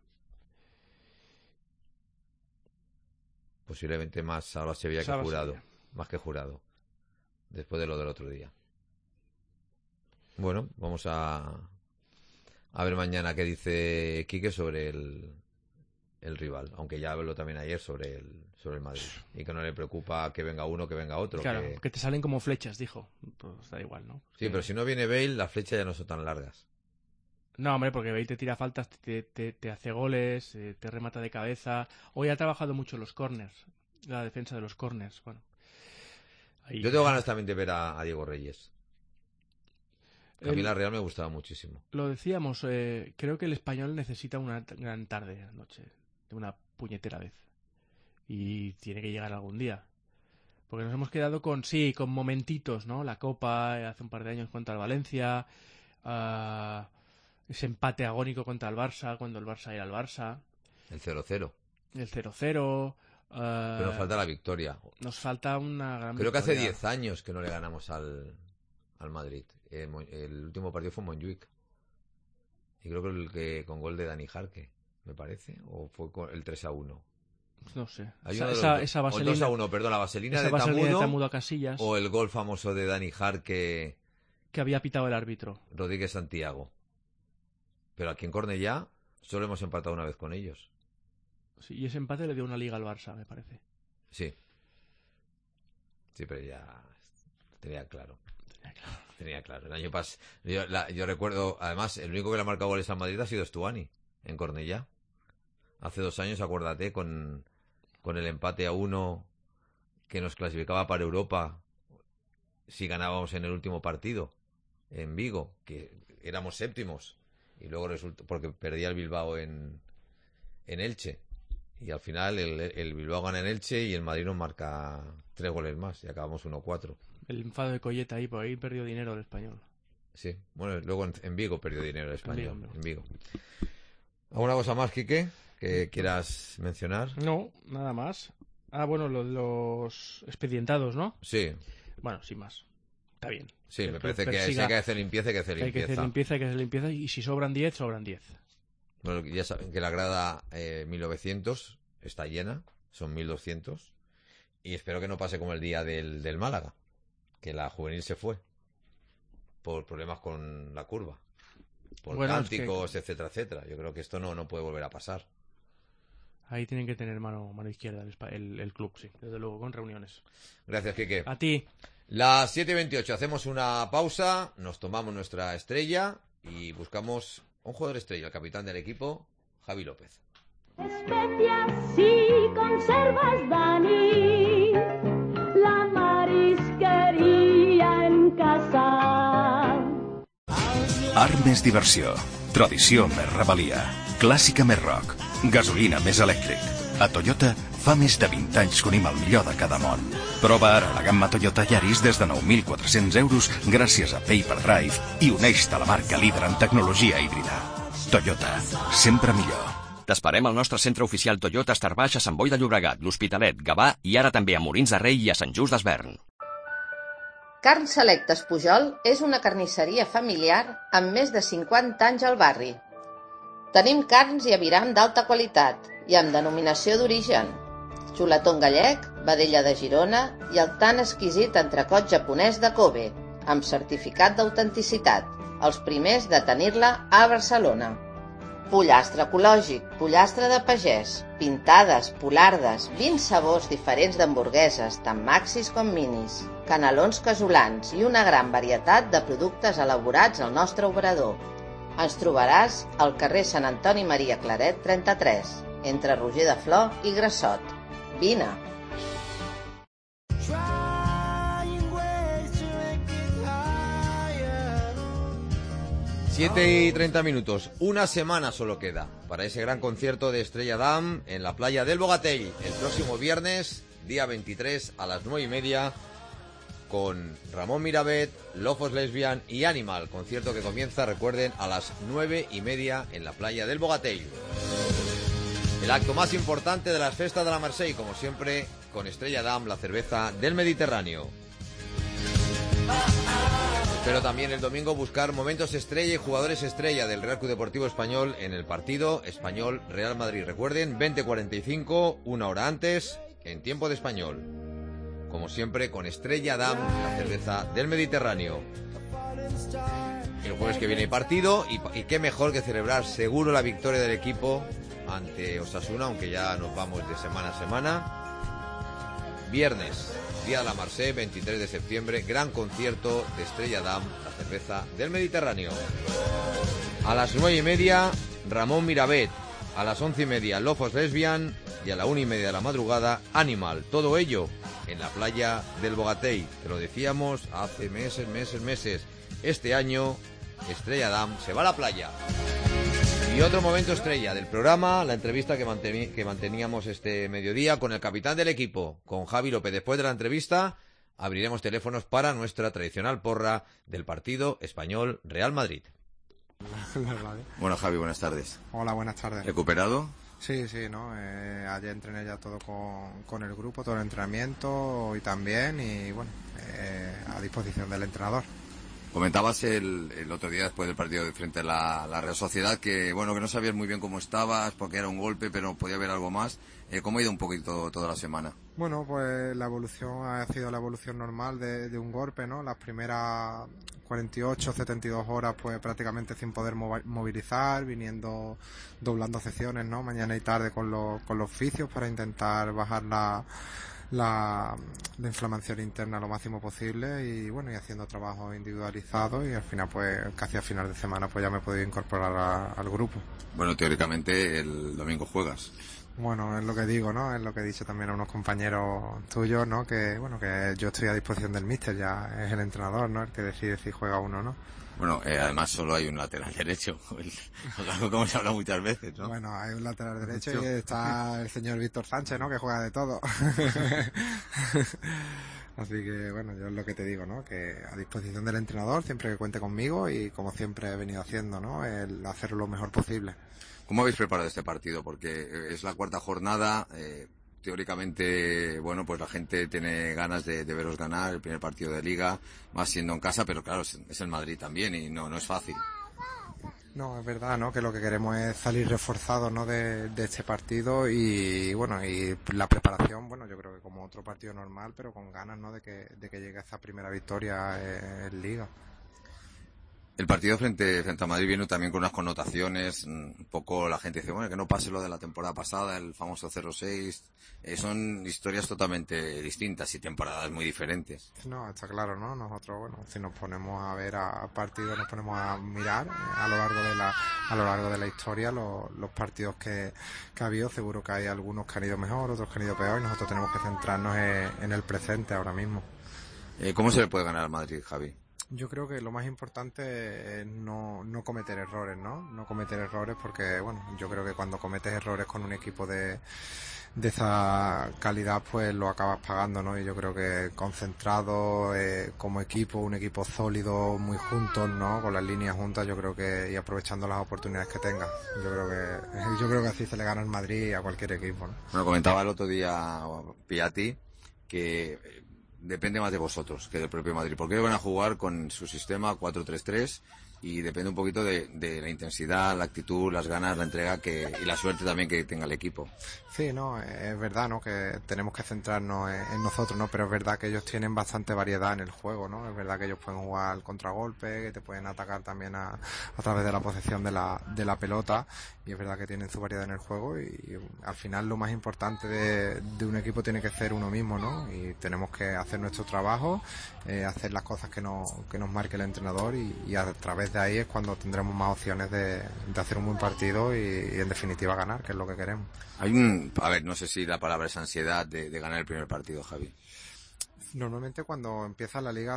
Posiblemente más Salva Sevilla Salva que Jurado. Sevilla. Más que Jurado. Después de lo del otro día. Bueno, vamos a... A ver mañana qué dice Quique sobre el... el rival, aunque ya habló también ayer sobre el sobre el Madrid y que no le preocupa que venga uno, que venga otro. Claro, que... que te salen como flechas, dijo. Pues da igual, ¿no? Sí, Que... pero si no viene Bale, las flechas ya no son tan largas. No, hombre, porque Bale te tira faltas, te, te, te hace goles, te remata de cabeza. Hoy ha trabajado mucho los corners, la defensa de los corners. Bueno, ahí... Yo tengo ganas también de ver a, a Diego Reyes. A mí El... la Real me gustaba muchísimo. Lo decíamos, eh, creo que el español necesita una gran tarde, noche, de una puñetera vez. Y tiene que llegar algún día. Porque nos hemos quedado con, sí, con momentitos, ¿no? La Copa, hace un par de años contra el Valencia, uh, ese empate agónico contra el Barça, cuando el Barça era el Barça. El cero cero. El cero cero. Uh, Pero nos falta la victoria. Nos falta una gran Creo victoria. que hace diez años que no le ganamos al, al Madrid. Eh, el último partido fue en Montjuic. Y creo que el que con gol de Dani Jarque, me parece. O fue con el tres a uno. No sé. Hay Esa, uno de esa, los, esa o el vaselina, dos a uno, perdón, la vaselina, esa de, vaselina Tamudo, de Tamudo a Casillas. O el gol famoso de Dani Jarque, que había pitado el árbitro. Rodríguez Santiago. Pero aquí en Cornellá solo hemos empatado una vez con ellos. Sí, y ese empate le dio una liga al Barça, me parece. Sí. Sí, pero ya tenía claro. Tenía claro. Tenía claro. El año pasado, yo, la, yo recuerdo, además, el único que le ha marcado goles al Madrid ha sido Stuani, en Cornellá. Hace dos años, acuérdate, con, con el empate a uno que nos clasificaba para Europa si ganábamos en el último partido, en Vigo, que éramos séptimos. Y luego resultó, porque perdía el Bilbao en, en Elche. Y al final el, el Bilbao gana en Elche y el Madrid nos marca tres goles más y acabamos uno cuatro. El enfado de Colleta ahí, por ahí perdió dinero el español. Sí, bueno, luego en, en Vigo perdió dinero el español. En Vigo, en Vigo. ¿Alguna cosa más, Quique, que quieras mencionar? No, nada más. Ah, bueno, lo de los expedientados, ¿no? Sí. Bueno, sin más. Está bien. Sí, El me club parece que si hay que hacer limpieza, hay que hacer Hay que limpieza. hacer limpieza, hay que hacer limpieza. Y si sobran diez, sobran diez. Bueno, ya saben que la grada eh, mil novecientos está llena, son mil doscientos. Y espero que no pase como el día del, del Málaga, que la juvenil se fue por problemas con la curva, por Bueno, cánticos, es que... etcétera, etcétera. Yo creo que esto no, no puede volver a pasar. Ahí tienen que tener mano, mano izquierda el, el, el club, sí, desde luego, con reuniones. Gracias, Quique. A ti. Las siete y veintiocho, hacemos una pausa, nos tomamos nuestra estrella y buscamos un jugador estrella, el capitán del equipo, Javi López. Especias y conservas, Dani, la marisqueria en casa. Art més diversió, tradició més rebel·lia, clàssica més rock, gasolina més elèctric. A Toyota fa més de vint anys que unim el millor de cada món. Prova ara la gamma Toyota Yaris des de nou mil quatre-cents euros gràcies a Paper Drive i uneix-te a la marca líder en tecnologia híbrida. Toyota, sempre millor. T'esperem al nostre centre oficial Toyota a Estar Baix, a Sant Boi de Llobregat, l'Hospitalet, Gavà i ara també a Molins de Rei i a Sant Just d'Esvern. Carn Selectes Pujol és una carnisseria familiar amb més de cinquanta anys al barri. Tenim carns i aviram d'alta qualitat i amb denominació d'origen. Xuletón gallec, vedella de Girona i el tan exquisit entrecot japonès de Kobe, amb certificat d'autenticitat, els primers de tenir-la a Barcelona. Pollastre ecològic, pollastre de pagès, pintades, polardes, vint sabors diferents d'hamburgueses, tant maxis com minis, canelons casolans i una gran varietat de productes elaborats al nostre obrador. Ens trobaràs al carrer Sant Antoni Maria Claret trenta-tres, entre Roger de Flor i Grassot. Vine! siete y treinta minutos, una semana solo queda para ese gran concierto de Estrella Damm en la playa del Bogatell, el próximo viernes, día veintitrés a las nueve y media, con Ramón Miravet, Lofos Lesbian y Animal, concierto que comienza, recuerden, a las nueve y media en la playa del Bogatell. El acto más importante de las festas de la Mercè, como siempre, con Estrella Damm, la cerveza del Mediterráneo. Pero también el domingo buscar momentos estrella y jugadores estrella del Real Club Deportivo Español en el partido Español-Real Madrid. Recuerden, veinte cuarenta y cinco, una hora antes, en tiempo de Español. Como siempre, con Estrella Damm, la cerveza del Mediterráneo. El jueves que viene hay partido y, y qué mejor que celebrar seguro la victoria del equipo ante Osasuna, aunque ya nos vamos de semana a semana. Viernes, día de la Mercè, veintitrés de septiembre, gran concierto de Estrella Damm, la cerveza del Mediterráneo. A las nueve y media, Ramón Miravet. A las once y media, Lofos Lesbian. Y a la una y media de la madrugada, Animal. Todo ello en la playa del Bogatell. Te lo decíamos hace meses, meses, meses. Este año, Estrella Damm se va a la playa. Y otro momento estrella del programa, la entrevista que, mantení, que manteníamos este mediodía con el capitán del equipo, con Javi López. Después de la entrevista, abriremos teléfonos para nuestra tradicional porra del partido Español-Real Madrid. Bueno, Javi, buenas tardes. Hola, buenas tardes. ¿Recuperado? Sí, sí, ¿no? Eh, ayer entrené ya todo con, con el grupo, todo el entrenamiento, hoy también, y bueno, eh, a disposición del entrenador. Comentabas el, el otro día después del partido de frente a la, la Real Sociedad que bueno que no sabías muy bien cómo estabas porque era un golpe pero podía haber algo más. Eh, ¿Cómo ha ido un poquito toda la semana? Bueno, pues la evolución ha sido la evolución normal de, de un golpe, ¿no? Las primeras cuarenta y ocho, setenta y dos horas pues prácticamente sin poder movilizar, viniendo, doblando sesiones, ¿no? Mañana y tarde con los, con los fisios para intentar bajar la... La, la inflamación interna lo máximo posible y bueno y haciendo trabajo individualizado y al final pues casi a final de semana pues ya me he podido incorporar a, al grupo. Bueno, teóricamente el domingo juegas. Bueno, es lo que digo, ¿no? Es lo que he dicho también a unos compañeros tuyos, ¿no? Que bueno que yo estoy a disposición del míster, ya es el entrenador, ¿no? El que decide si juega uno o no. Bueno, eh, además solo hay un lateral derecho, algo como se habla muchas veces, ¿no? Bueno, hay un lateral derecho y está el señor Víctor Sánchez, ¿no? Que juega de todo. Así que, bueno, yo es lo que te digo, ¿no? Que a disposición del entrenador, siempre que cuente conmigo y como siempre he venido haciendo, ¿no? El hacerlo lo mejor posible. ¿Cómo habéis preparado este partido? Porque es la cuarta jornada, eh, teóricamente, bueno, pues la gente tiene ganas de, de veros ganar el primer partido de Liga, más siendo en casa, pero claro, es, es el Madrid también y no, no es fácil. No, es verdad, ¿no? Que lo que queremos es salir reforzados, ¿no? De, de este partido y, bueno, y la preparación, bueno, yo creo que como otro partido normal, pero con ganas, ¿no? De que, de que llegue esa primera victoria en, en Liga. El partido frente, frente a Madrid viene también con unas connotaciones, un poco la gente dice, bueno, que no pase lo de la temporada pasada, el famoso cero seis, eh, son historias totalmente distintas y temporadas muy diferentes. No, está claro, ¿no? Nosotros, bueno, si nos ponemos a ver a partidos, nos ponemos a mirar eh, a lo largo de la a lo largo de la historia los, los partidos que, que ha habido, seguro que hay algunos que han ido mejor, otros que han ido peor y nosotros tenemos que centrarnos en, en el presente ahora mismo. Eh, ¿Cómo se le puede ganar al Madrid, Javi? Yo creo que lo más importante es no, no cometer errores, ¿no? No cometer errores porque, bueno, yo creo que cuando cometes errores con un equipo de, de esa calidad, pues lo acabas pagando, ¿no? Y yo creo que concentrado eh, como equipo, un equipo sólido, muy juntos, ¿no? Con las líneas juntas, yo creo que y aprovechando las oportunidades que tenga. Yo creo que yo creo que así se le gana al Madrid a cualquier equipo, ¿no? Bueno, comentaba el otro día Piatti que depende más de vosotros que del propio Madrid, porque ellos van a jugar con su sistema cuatro tres tres y depende un poquito de, de la intensidad, la actitud, las ganas, la entrega que y la suerte también que tenga el equipo. Sí, no, es verdad, ¿no? Que tenemos que centrarnos en, en nosotros, ¿no? Pero es verdad que ellos tienen bastante variedad en el juego, ¿no? Es verdad que ellos pueden jugar al contragolpe, que te pueden atacar también a, a través de la posesión de la, de la pelota y es verdad que tienen su variedad en el juego y, y al final lo más importante de, de un equipo tiene que ser uno mismo, ¿no? Y tenemos que hacer nuestro trabajo, eh, hacer las cosas que nos, que nos marque el entrenador y, y a través de ahí es cuando tendremos más opciones de, de hacer un buen partido y, y en definitiva ganar, que es lo que queremos. Hay un, a ver, no sé si la palabra es ansiedad de, de ganar el primer partido, Javi. Normalmente cuando empieza la liga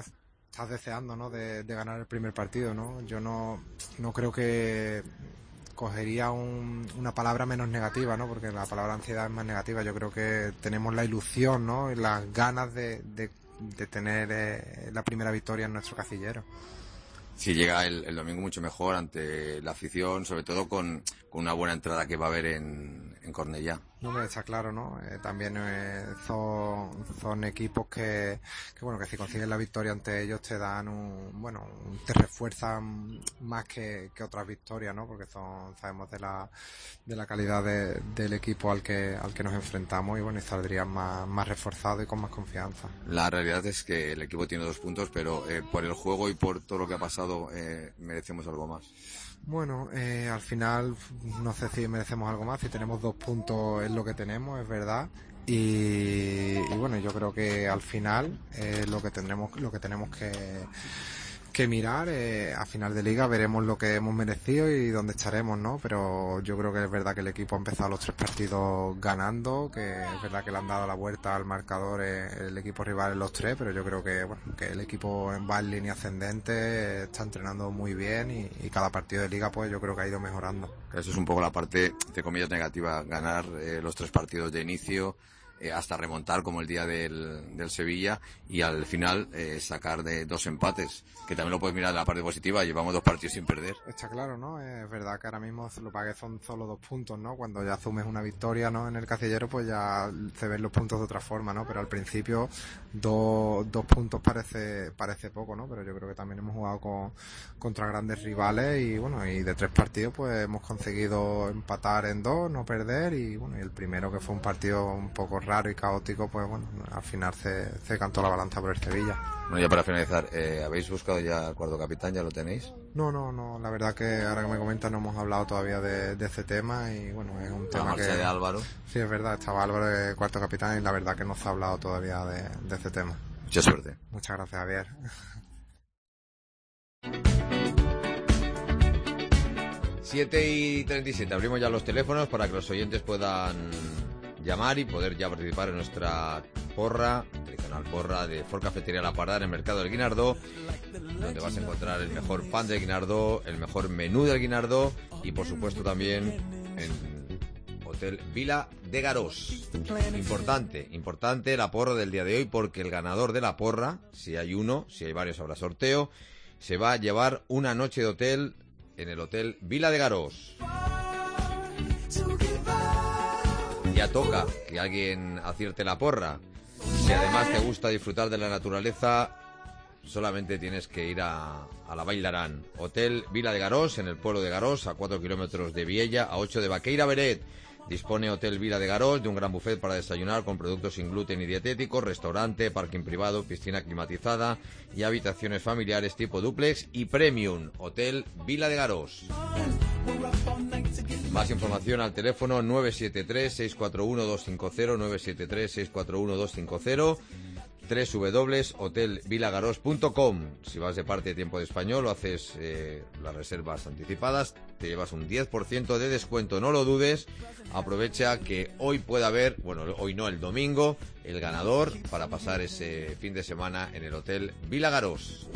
estás deseando, ¿no? De, de ganar el primer partido, ¿no? Yo no, no creo que cogería un, una palabra menos negativa, ¿no? Porque la palabra ansiedad es más negativa. Yo creo que tenemos la ilusión, ¿no? Y las ganas de, de, de tener eh, la primera victoria en nuestro casillero. Si llega el, el domingo mucho mejor ante la afición, sobre todo con, con una buena entrada que va a haber en, en Cornellá. No me está claro, ¿no? Eh, también eh, son, son equipos que, que, bueno, que si consiguen la victoria ante ellos te dan un, bueno, te refuerzan más que, que otras victorias, ¿no? Porque son, sabemos de la, de la calidad de, del equipo al que, al que nos enfrentamos y bueno, y saldrían más, más reforzados y con más confianza. La realidad es que el equipo tiene dos puntos, pero eh, por el juego y por todo lo que ha pasado eh, merecemos algo más. Bueno, eh, al final no sé si merecemos algo más, si tenemos dos puntos es lo que tenemos, es verdad. Y, y bueno, yo creo que al final eh, lo que tendremos, lo que tenemos que, que mirar eh, a final de liga veremos lo que hemos merecido y dónde estaremos, ¿no? Pero yo creo que es verdad que el equipo ha empezado los tres partidos ganando, que es verdad que le han dado la vuelta al marcador eh, el equipo rival en los tres, pero yo creo que bueno, que el equipo va en línea ascendente, está entrenando muy bien y, y cada partido de liga pues yo creo que ha ido mejorando. Eso es un poco la parte, entre comillas, negativa, ganar eh, los tres partidos de inicio, Eh, hasta remontar como el día del, del Sevilla y al final eh, sacar de dos empates, que también lo puedes mirar de la parte positiva, llevamos dos partidos sin perder. Está claro, ¿no? Es verdad que ahora mismo lo que son solo dos puntos, ¿no? Cuando ya asumes una victoria, ¿no? En el casillero pues ya se ven los puntos de otra forma, ¿no? Pero al principio dos, dos puntos parece parece poco, ¿no? Pero yo creo que también hemos jugado con, contra grandes rivales y bueno, y de tres partidos pues hemos conseguido empatar en dos, no perder y bueno, y el primero que fue un partido un poco raro y caótico, pues bueno, al final se, se cantó la balanza por el Sevilla. Bueno, ya para finalizar, eh, ¿habéis buscado ya al cuarto capitán? ¿Ya lo tenéis? No, no, no, la verdad que ahora que me comentas no hemos hablado todavía de, de ese tema y bueno, es un tema que... de Álvaro. Sí, es verdad, estaba Álvaro de cuarto capitán y la verdad que no se ha hablado todavía de, de ese tema. Mucha suerte. Muchas gracias, Javier. siete y treinta y siete, abrimos ya los teléfonos para que los oyentes puedan llamar y poder ya participar en nuestra porra, tradicional porra de Ford Cafetería La Parda en el mercado del Guinardó, donde vas a encontrar el mejor pan del Guinardó, el mejor menú del Guinardó y por supuesto también en Hotel Vila de Garós. Importante, importante la porra del día de hoy porque el ganador de la porra, si hay uno, si hay varios habrá sorteo, se va a llevar una noche de hotel en el Hotel Vila de Garós. Ya toca que alguien acierte la porra. Si además te gusta disfrutar de la naturaleza, solamente tienes que ir a, a la Bailarán. Hotel Vila de Garós, en el pueblo de Garós, a cuatro kilómetros de Viella, a ocho de Baqueira Beret. Dispone Hotel Vila de Garós de un gran buffet para desayunar con productos sin gluten y dietéticos, restaurante, parking privado, piscina climatizada y habitaciones familiares tipo dúplex y premium. Hotel Vila de Garós. Más información al teléfono nueve siete tres, seis cuatro uno, dos cinco cero, nueve siete tres, seis cuatro uno, dos cinco cero, doble u doble u doble u punto hotel vilagaros punto com. Si vas de parte de Tiempo de Español o haces eh, las reservas anticipadas, te llevas un diez por ciento de descuento, no lo dudes. Aprovecha que hoy puede haber, bueno, hoy no, el domingo, el ganador para pasar ese fin de semana en el Hotel Vila Garós.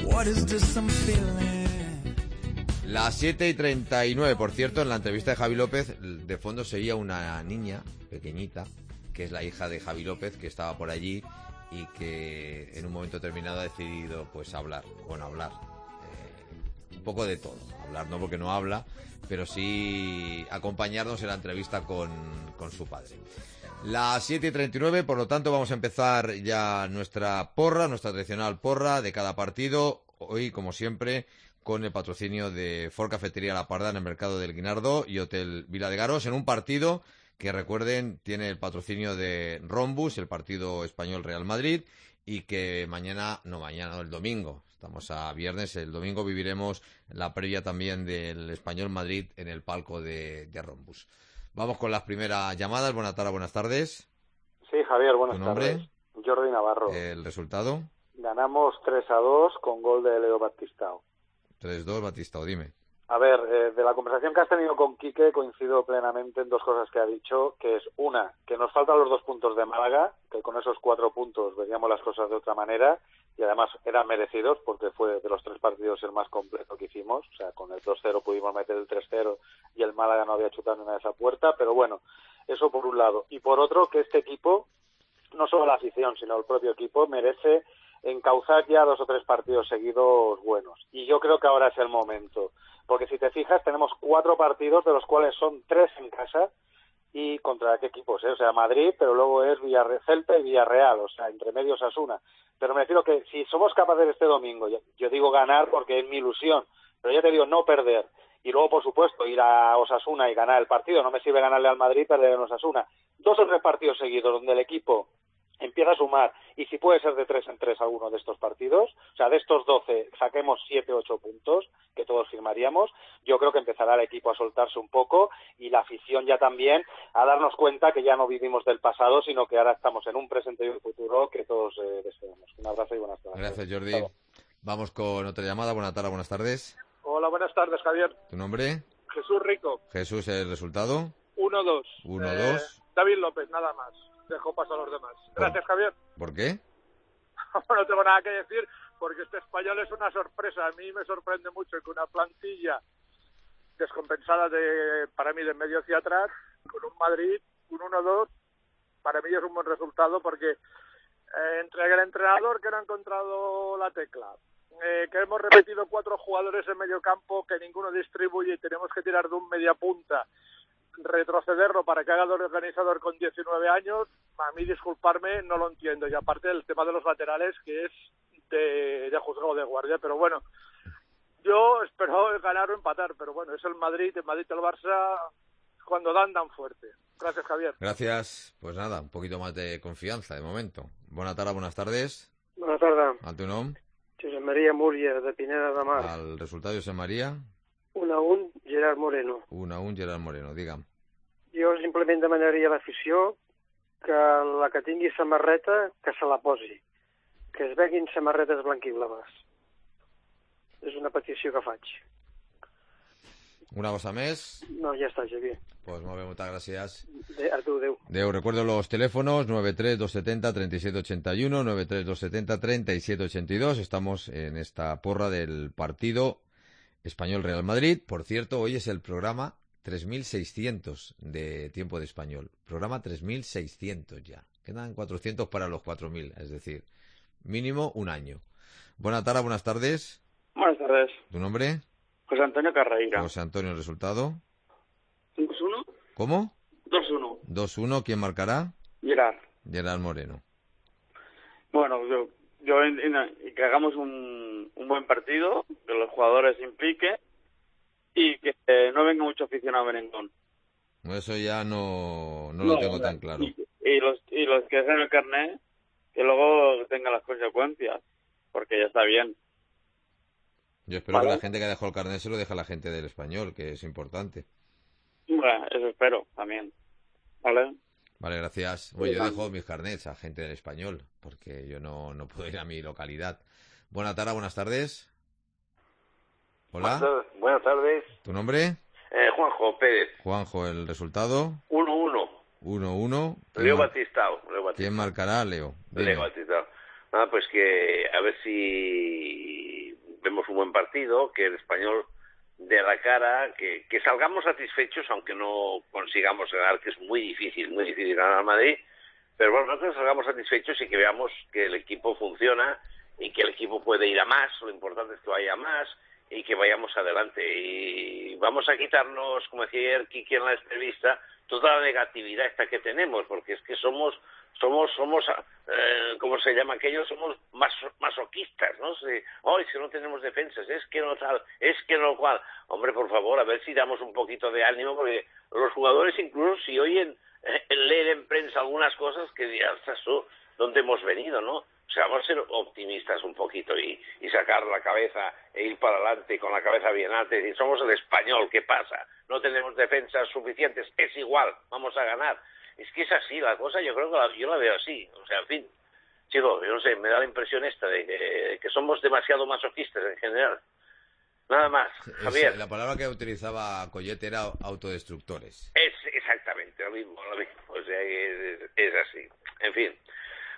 Las siete y treinta y nueve, por cierto, en la entrevista de Javi López, de fondo seguía una niña pequeñita, que es la hija de Javi López, que estaba por allí y que en un momento determinado ha decidido pues hablar, bueno, hablar, eh, un poco de todo, hablar no porque no habla, pero sí acompañarnos en la entrevista con, con su padre. Las siete y treinta y nueve, por lo tanto vamos a empezar ya nuestra porra, nuestra tradicional porra de cada partido, hoy como siempre con el patrocinio de Ford Cafetería La Parda en el mercado del Guinardó y Hotel Vila de Garós, en un partido que, recuerden, tiene el patrocinio de Rombus, el partido español Real Madrid, y que mañana, no mañana, no, el domingo, estamos a viernes, el domingo viviremos la previa también del Español Madrid en el palco de, de Rombus. Vamos con las primeras llamadas. Buenas tardes, buenas tardes. Sí, Javier, buenas ¿Tu nombre? tardes. Jordi Navarro. ¿El resultado? Ganamos tres a dos con gol de Leo Batistao. tres dos, Batistao, dime. A ver, eh, de la conversación que has tenido con Quique coincido plenamente en dos cosas que ha dicho, que es una, que nos faltan los dos puntos de Málaga, que con esos cuatro puntos veríamos las cosas de otra manera, y además eran merecidos porque fue de los tres partidos el más completo que hicimos, o sea, con el dos cero pudimos meter el tres cero y el Málaga no había chutado ni una de esa puerta, pero bueno, eso por un lado. Y por otro, que este equipo, no solo la afición, sino el propio equipo, merece encauzar ya dos o tres partidos seguidos buenos. Y yo creo que ahora es el momento, porque si te fijas, tenemos cuatro partidos, de los cuales son tres en casa, y contra qué equipos, ¿eh? O sea, Madrid, pero luego es Villarreal, Celta y Villarreal, o sea, entre medios Osasuna. Pero me refiero que si somos capaces este domingo, yo, yo digo ganar porque es mi ilusión, pero ya te digo, no perder. Y luego, por supuesto, ir a Osasuna y ganar el partido. No me sirve ganarle al Madrid y perder en Osasuna. Dos o tres partidos seguidos donde el equipo empieza a sumar, y si puede ser de tres en tres alguno de estos partidos, o sea, de estos doce saquemos siete, ocho puntos, que todos firmaríamos, yo creo que empezará el equipo a soltarse un poco, y la afición ya también a darnos cuenta que ya no vivimos del pasado, sino que ahora estamos en un presente y un futuro que todos eh, deseamos. Un abrazo y buenas tardes. Gracias, Jordi. Claro. Vamos con otra llamada. Buenas tardes, buenas tardes. Hola, buenas tardes, Javier. ¿Tu nombre? Jesús Rico. Jesús, ¿el resultado? uno dos. uno dos. Eh, David López, nada más. Dejo paso a los demás. Gracias, Javier. ¿Por qué? No tengo nada que decir, porque este español es una sorpresa. A mí me sorprende mucho que una plantilla descompensada de, para mí, de medio hacia atrás, con un Madrid, un uno dos, para mí es un buen resultado, porque eh, entre el entrenador que no ha encontrado la tecla, eh, que hemos repetido cuatro jugadores en medio campo que ninguno distribuye y tenemos que tirar de un media punta, retrocederlo para que haga el organizador con diecinueve años, a mí, disculparme, no lo entiendo. Y aparte el tema de los laterales, que es de, de juzgado de guardia, pero bueno, yo espero ganar o empatar, pero bueno, es el Madrid, el Madrid y el Barça, cuando dan, dan fuerte. Gracias, Javier. Gracias. Pues nada, un poquito más de confianza de momento. Buenas tardes, buenas tardes. Buenas tardes. ¿A tu nombre? José María Múria, de Pineda de Mar. Al resultado, José María. un a un, Gerard Moreno. un a un, Gerard Moreno, digue'm. Jo simplement demanaria a l'afició que la que tingui samarreta, que se la posi. Que es veguin samarretes blanquiblaves. És una petició que faig. Una cosa més? No, ja està, Javier. Pues molt bé, moltes gràcies. De, a tu, adeu. Adeu, recuerdo los teléfonos nueve tres dos setenta treinta y siete ochenta y uno, nueve tres dos setenta treinta y siete ochenta y dos. Estamos en esta porra del partido Español-Real Madrid. Por cierto, hoy es el programa tres mil seiscientos de Tiempo de Español. Programa tres mil seiscientos ya. Quedan cuatrocientos para los cuatro mil, es decir, mínimo un año. Buenas tardes, buenas tardes. Buenas tardes. ¿Tu nombre? José Antonio Carreira. José Antonio, ¿el resultado? dos uno. ¿Cómo? dos uno. dos uno, ¿quién marcará? Gerard. Gerard Moreno. Bueno, yo, yo en, en, que hagamos un, un buen partido, que los jugadores se impliquen y que eh, no venga mucho aficionado a Merengón. Eso ya no, no, no lo tengo tan claro. Y, y los y los que hacen el carnet, que luego tengan las consecuencias, porque ya está bien. Yo espero ¿Vale? que la gente que dejó el carnet se lo deje a la gente del Español, que es importante. Bueno, eso espero también. ¿Vale? Vale, gracias. Bueno, yo dejo mis carnets a gente del Español, porque yo no, no puedo ir a mi localidad. Buenas tardes, buenas tardes. Hola. Buenas tardes. Buenas tardes. ¿Tu nombre? Eh, Juanjo Pérez. Juanjo, ¿el resultado? uno uno. uno uno. Leo Batistao. Leo Batistao. ¿Quién marcará, Leo? Dime. Leo Batistao. Nada, pues que a ver si vemos un buen partido, que el Español de la cara, que, que salgamos satisfechos, aunque no consigamos ganar, que es muy difícil, muy difícil ganar al Madrid, pero bueno, nosotros salgamos satisfechos y que veamos que el equipo funciona y que el equipo puede ir a más, lo importante es que vaya a más y que vayamos adelante. Y vamos a quitarnos, como decía ayer Kiki en la entrevista, toda la negatividad esta que tenemos, porque es que somos, somos, somos, eh, ¿cómo se llama aquello? Somos mas, masoquistas, ¿no? Si, oh, es que no tenemos defensas, es que no tal, es que no cual. Hombre, por favor, a ver si damos un poquito de ánimo, porque los jugadores incluso si oyen, eh, leen en prensa algunas cosas que dirán, eso, ¿dónde hemos venido, no? O sea, vamos a ser optimistas un poquito y, y sacar la cabeza e ir para adelante con la cabeza bien alta y decir, somos el Español, ¿qué pasa? No tenemos defensas suficientes, es igual, vamos a ganar. Es que es así la cosa, yo creo que la, yo la veo así. O sea, en fin, chico, yo no sé, me da la impresión esta de que, que somos demasiado masoquistas en general. Nada más, Javier. Es, la palabra que utilizaba Collet era autodestructores. Es exactamente lo mismo, lo mismo. O sea, es, es así. En fin.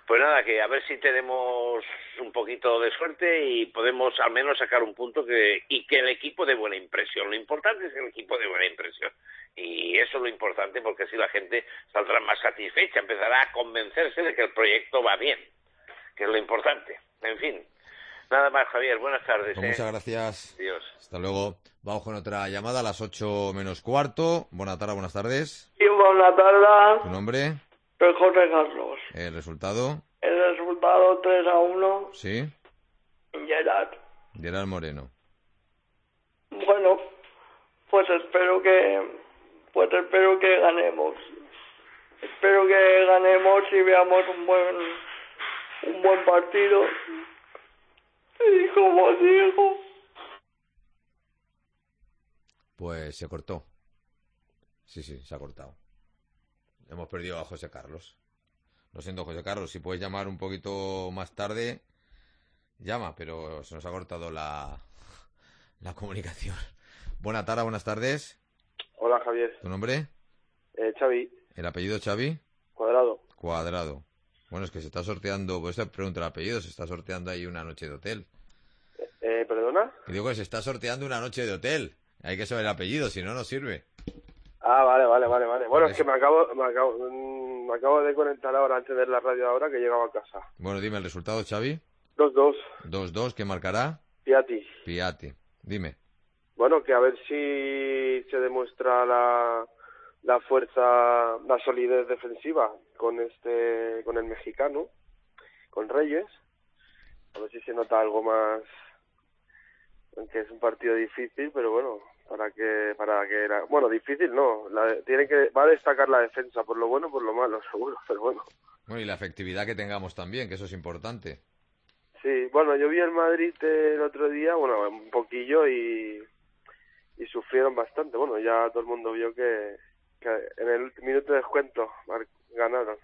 Pues nada, que a ver si tenemos un poquito de suerte y podemos al menos sacar un punto que y que el equipo dé buena impresión. Lo importante es que el equipo dé buena impresión. Y eso es lo importante, porque así la gente saldrá más satisfecha, empezará a convencerse de que el proyecto va bien, que es lo importante. En fin, nada más, Javier. Buenas tardes. Pues ¿eh? Muchas gracias. Adiós. Hasta luego. Vamos con otra llamada a las ocho menos cuarto. Buenas tardes, buenas tardes. Sí, buenas tardes. ¿Tu nombre? Soy José Carlos. ¿El resultado? El resultado tres a uno. Sí. Gerard. Gerard Moreno. Bueno, pues espero que pues espero que ganemos. Espero que ganemos y veamos un buen un buen partido. Y como digo, Pues se cortó. Sí, sí, se ha cortado. Hemos perdido a José Carlos. Lo siento, José Carlos, si puedes llamar un poquito más tarde, llama, pero se nos ha cortado la, la comunicación. Buenas tardes, buenas tardes. Hola, Javier. ¿Tu nombre? Eh, Xavi. ¿El apellido Xavi? Cuadrado. Cuadrado. Bueno, es que se está sorteando, pues te pregunto el apellido, se está sorteando ahí una noche de hotel. Eh, ¿Perdona? Y digo que se está sorteando una noche de hotel. Hay que saber el apellido, si no, no sirve. Ah, vale, vale, vale, vale. Bueno, Por es que me acabo, me acabo, mm, me acabo de conectar ahora antes de la radio ahora que he llegado a casa. Bueno, dime el resultado, Xavi. dos dos. dos dos, ¿qué marcará? Piatti. Piatti. Dime. Bueno, que a ver si se demuestra la, la fuerza, la solidez defensiva con este, con el mexicano, con Reyes. A ver si se nota algo más, aunque es un partido difícil, pero bueno, para que, para que, la, bueno, difícil no, la, tiene que, va a destacar la defensa, por lo bueno, por lo malo, seguro, pero bueno. Bueno, y la efectividad que tengamos también, que eso es importante. Sí, bueno, yo vi el Madrid el otro día, bueno, un poquillo y, y sufrieron bastante. Bueno, ya todo el mundo vio que, que en el último minuto de descuento ganaron.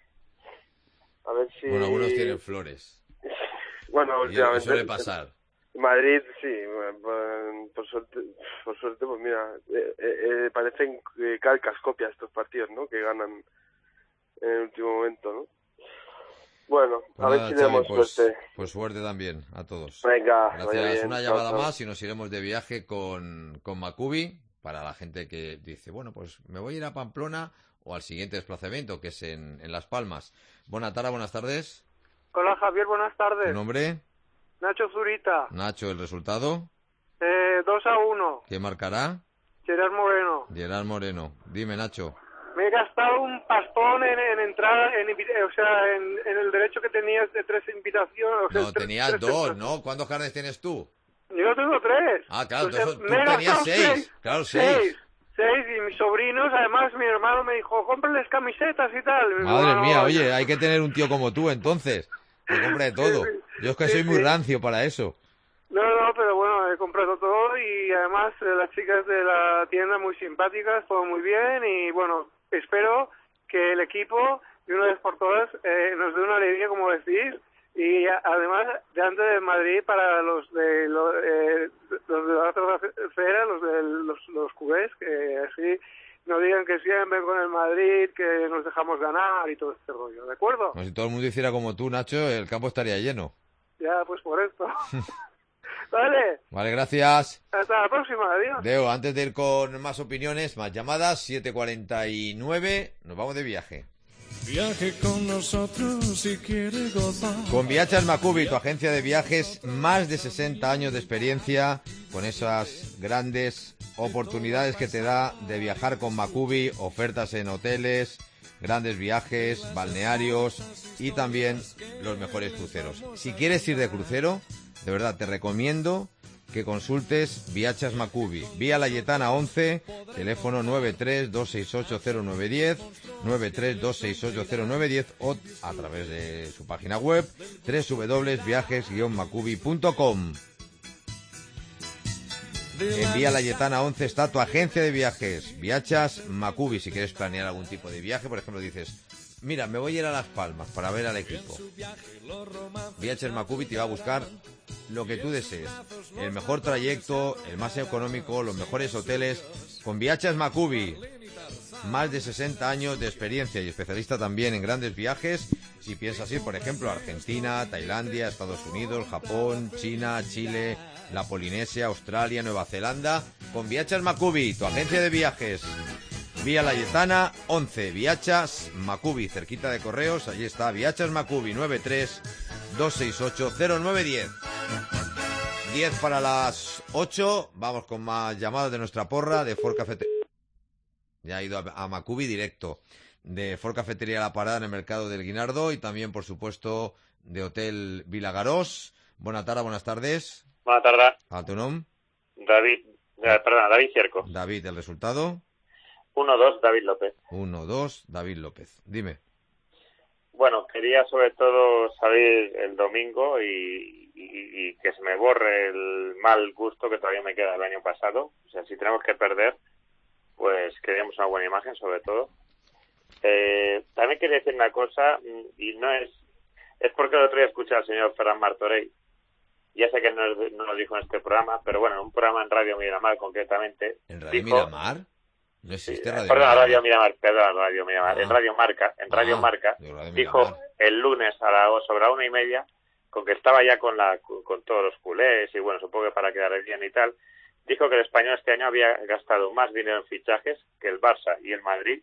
A ver si... Bueno, algunos tienen flores. Bueno, últimamente... Y suele pasar. Madrid, sí, por suerte, por suerte, pues mira, eh, eh, parecen calcas, copias estos partidos, ¿no? Que ganan en el último momento, ¿no? Bueno, Pues a nada, ver si Xavi, tenemos pues, suerte. Pues suerte también a todos. Venga, vaya gracias. bien, Una chao, llamada chao. más y nos iremos de viaje con, con Macubi para la gente que dice, bueno, pues me voy a ir a Pamplona o al siguiente desplazamiento, que es en, en Las Palmas. Buenas tardes, buenas tardes. Hola, Javier, buenas tardes. ¿Tu nombre? Nacho Zurita. Nacho, ¿el resultado? Eh, dos a uno. ¿Quién marcará? Gerard Moreno. Gerard Moreno. Dime, Nacho. Me he gastado un pastón en, en entrada, en, invi- o sea, en, en el derecho que tenías de tres invitaciones. O sea, No, tres- tenías tres dos, entradas. ¿no? ¿Cuántos carnes tienes tú? Yo tengo tres. Ah, claro, O sea, entonces tú me he tenías gastado seis. Claro, seis. Seis. Seis, y mis sobrinos, además, mi hermano me dijo, cómprales camisetas y tal. Y digo, Madre "Ah, mía, vaya". oye, hay que tener un tío como tú, entonces. Que compre de todo. Yo es que Sí, soy muy sí. rancio para eso. No, no, pero bueno, he comprado todo y además eh, las chicas de la tienda muy simpáticas, todo muy bien y bueno, espero que el equipo, de una vez por todas, eh, nos dé una alegría, como decís, y a- además, delante de Madrid, para los de lo- eh, los de la otra acera, los de los, los culés, que así no digan que siempre con el Madrid, que nos dejamos ganar y todo este rollo, ¿de acuerdo? Como si todo el mundo hiciera como tú, Nacho, el campo estaría lleno. Ya, pues por esto. Vale, Vale, gracias. hasta la próxima, adiós. Deo, antes de ir con más opiniones, más llamadas, siete cuarenta y nueve, nos vamos de viaje. Viaje con nosotros si quiere gozar. Con Viachas Macubi, tu agencia de viajes, más de sesenta años de experiencia, con esas grandes oportunidades que te da de viajar con Macubi, ofertas en hoteles, grandes viajes, balnearios y también los mejores cruceros. Si quieres ir de crucero, de verdad te recomiendo que consultes Viachas Macubi, Vía Layetana once, teléfono nueve tres dos seis ocho cero nueve uno cero, nueve tres dos seis ocho cero nueve uno cero o a través de su página web doble u doble u doble u punto viajes guion macubi punto com. En Vía Layetana once está tu agencia de viajes, Viachas Macubi. Si quieres planear algún tipo de viaje, por ejemplo, dices, mira, me voy a ir a Las Palmas para ver al equipo. Viachas Macubi te va a buscar lo que tú desees. El mejor trayecto, el más económico, los mejores hoteles. Con Viachas Macubi, más de sesenta años de experiencia y especialista también en grandes viajes si piensas ir, por ejemplo, a Argentina, Tailandia, Estados Unidos, Japón, China, Chile, la Polinesia, Australia, Nueva Zelanda, con Viachas Macubi, tu agencia de viajes. Vía Layetana, once, Viachas Macubi, cerquita de Correos, allí está, Viachas Macubi, nueve tres dos seis ocho cero nueve uno cero. diez para las ocho, vamos con más llamadas de nuestra porra de Ford Cafetería. Ya ha ido a, a Macubi directo. De Ford Cafetería La Parada en el Mercado del Guinardo y también, por supuesto, de Hotel Vilagarós. Buenas tardes, buenas tardes. Buenas tardes. ¿A tu nombre? David, eh, perdona, David Cierco. David, ¿el resultado? uno dos, David López. uno dos, David López. Dime. Bueno, quería sobre todo saber el domingo y, y, y que se me borre el mal gusto que todavía me queda del año pasado. O sea, si tenemos que perder, pues queríamos una buena imagen sobre todo. Eh, también quería decir una cosa, y no es es porque el otro día escuché al señor Ferran Martorell. Ya sé que no, es, no lo dijo en este programa, pero bueno, en un programa en Radio Miramar concretamente. ¿En Radio dijo, Miramar? ¿No existe sí, Radio perdón, Miramar? Radio Miramar, perdón, Radio Miramar, Ah. en Radio Marca, en Radio Ah, Marca, de Radio dijo Miramar. el lunes a la sobre la una y media, con que estaba ya con la con todos los culés y bueno, supongo que para quedar bien y tal, dijo que el Español este año había gastado más dinero en fichajes que el Barça y el Madrid.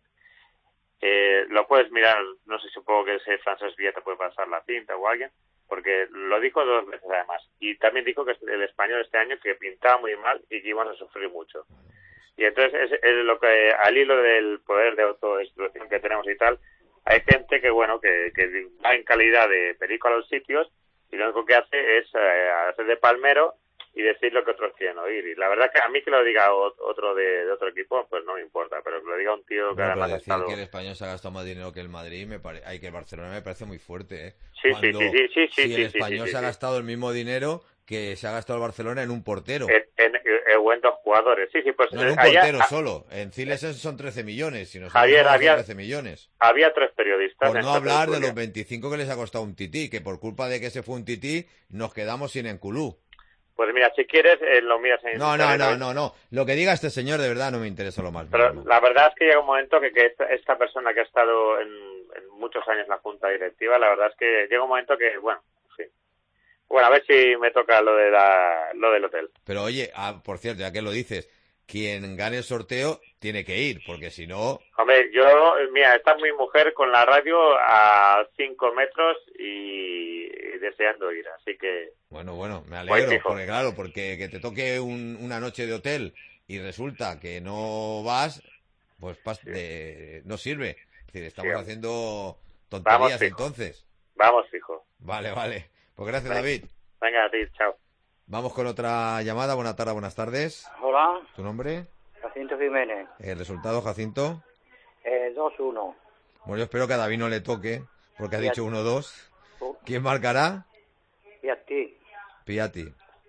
Eh, lo puedes mirar, no sé, supongo que ese Francesc Villa te puede pasar la cinta o alguien, porque lo dijo dos veces además. Y también dijo que el Español este año que pintaba muy mal y que íbamos a sufrir mucho. Y entonces es, es lo que al hilo del poder de autodestrucción que tenemos y tal, hay gente que bueno que, que va en calidad de perico a los sitios y lo único que hace es eh, hacer de palmero y decir lo que otros quieren oír. Y la verdad que a mí que lo diga otro de, de otro equipo, pues no me importa, pero que lo diga un tío que No, además pero ha decir estado... que el Español se ha gastado más dinero que el Madrid, me pare... Ay, que el Barcelona me parece muy fuerte, ¿eh? Sí, Cuando, sí, sí, sí, sí, si sí, el sí, Español sí, sí, se ha sí. gastado el mismo dinero que se ha gastado el Barcelona en un portero. En, en, en buen dos jugadores. Sí, sí, pues... No en un allá- portero a- solo. En Ciles son trece millones. Si nos Javier, son había- trece millones. Había tres periodistas. Por en no esta hablar de tertulia. los veinticinco que les ha costado un tití, que por culpa de que se fue un tití, nos quedamos sin Enculú. Pues mira, si quieres, eh, lo miras en No, no, internet. no, no, no. Lo que diga este señor de verdad no me interesa lo más Pero mínimo. la verdad es que llega un momento que, que esta, esta persona que ha estado en, en muchos años en la junta directiva, la verdad es que llega un momento que, bueno, sí. Bueno, a ver si me toca lo de la, lo del hotel. Pero oye, ah, por cierto, ya que lo dices, quien gane el sorteo tiene que ir, porque si no... Hombre, yo, mira, está mi mujer con la radio a cinco metros y, y deseando ir, así que... Bueno, bueno, me Guay, alegro, fijo. porque claro, porque que te toque un- una noche de hotel y resulta que no vas, pues pas- de- no sirve. Es decir, estamos Sí. haciendo Vamos, tonterías fijo. entonces. Vamos, fijo. Vale, vale. Pues gracias, Venga. David. Venga, a ti, chao. Vamos con otra llamada. Buenas tardes, buenas tardes. Hola, ¿Tu nombre? Jacinto Jiménez, El resultado, Jacinto. eh, dos uno. Bueno, yo espero que a David no le toque, porque ha Y a- dicho uno dos. Uh. ¿Quién marcará? Y a ti. Piatti.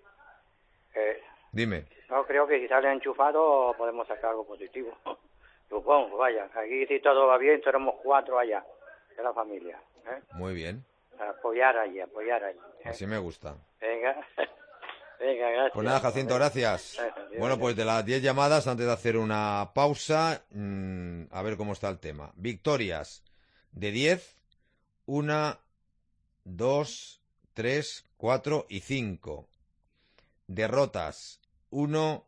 Eh, Dime. no creo que si sale enchufado podemos sacar algo positivo. Supongo, vaya, aquí si todo va bien tenemos cuatro allá, de la familia. ¿eh? Muy bien. Apoyar allí, apoyar allí. ¿eh? Así me gusta. Venga, venga, gracias. Pues nada, Jacinto, gracias. Adiós. Bueno, pues de las diez llamadas, antes de hacer una pausa, mmm, a ver cómo está el tema. Victorias de diez, una, dos, tres, cuatro y cinco. Derrotas, uno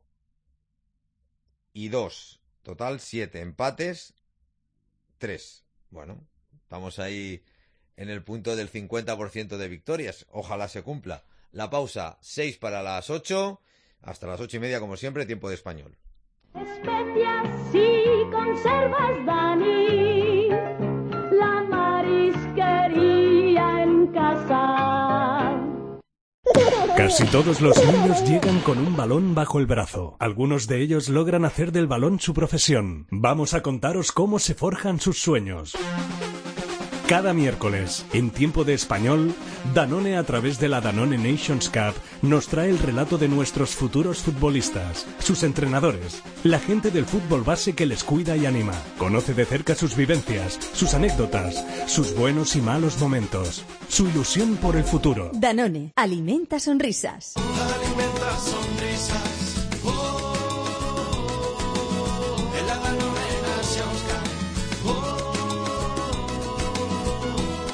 y dos. Total, siete. Empates, tres. Bueno, estamos ahí en el punto del cincuenta por ciento de victorias. Ojalá se cumpla. La pausa, seis para las ocho. Hasta las ocho y media, como siempre, tiempo de español. Especias y conservas, Dani, la marisquería en casa. Casi todos los niños llegan con un balón bajo el brazo. Algunos de ellos logran hacer del balón su profesión. Vamos a contaros cómo se forjan sus sueños. Cada miércoles, en Tiempo de Español, Danone, a través de la Danone Nations Cup, nos trae el relato de nuestros futuros futbolistas, sus entrenadores, la gente del fútbol base que les cuida y anima. Conoce de cerca sus vivencias, sus anécdotas, sus buenos y malos momentos, su ilusión por el futuro. Danone, alimenta sonrisas. Alimenta sonrisas. Oh, en la Danone Nations Cup. Oh,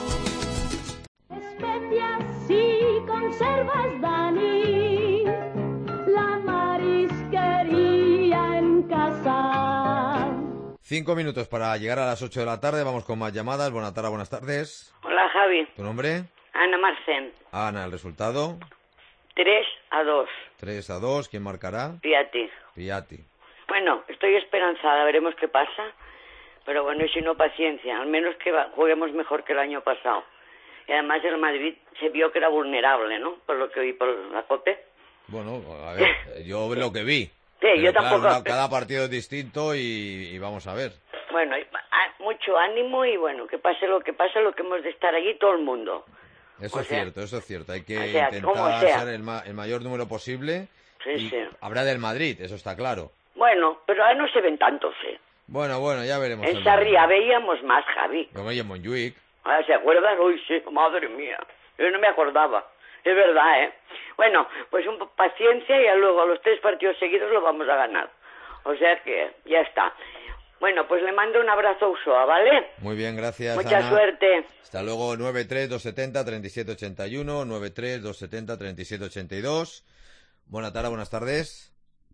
Cinco minutos para llegar a las ocho de la tarde. Vamos con más llamadas. Buenas tardes, buenas tardes. Hola, Javi. ¿Tu nombre? Ana Marcén. Ana, el resultado. tres a dos. tres a dos. ¿Quién marcará? Piatti. Piatti. Bueno, estoy esperanzada. Veremos qué pasa. Pero bueno, y si no, paciencia. Al menos que va- juguemos mejor que el año pasado. Y además el Madrid se vio que era vulnerable, ¿no? Por lo que vi por la COPE. Bueno, a ver, yo lo que vi. Sí, Pero yo claro, tampoco. una- cada partido es distinto y, y vamos a ver. Bueno, y- ah, mucho ánimo y bueno, que pase lo que pase, lo que hemos de estar allí todo el mundo. Eso O es sea, cierto, eso es cierto. Hay que o sea, como intentar sea. ser el, ma- el mayor número posible. Sí, y sí. habrá del Madrid, eso está claro. Bueno, pero ahora no se ven tantos, ¿eh? Bueno, bueno, ya veremos. En el Sarriá veíamos más, Javi. Yo me llamo Montjuic. Ahora, ¿se acuerdan? Uy, sí, madre mía. Yo no me acordaba. Es verdad, ¿eh? Bueno, pues un po- paciencia y ya luego a los tres partidos seguidos lo vamos a ganar. O sea que ya está. Bueno, pues le mando un abrazo a Usoa, ¿vale? Muy bien, gracias. Mucha Ana. suerte. Hasta luego, nueve tres dos setenta treinta y siete ochenta y uno, nueve tres dos setenta treinta y siete ochenta y dos. Buenas tardes, buenas tardes.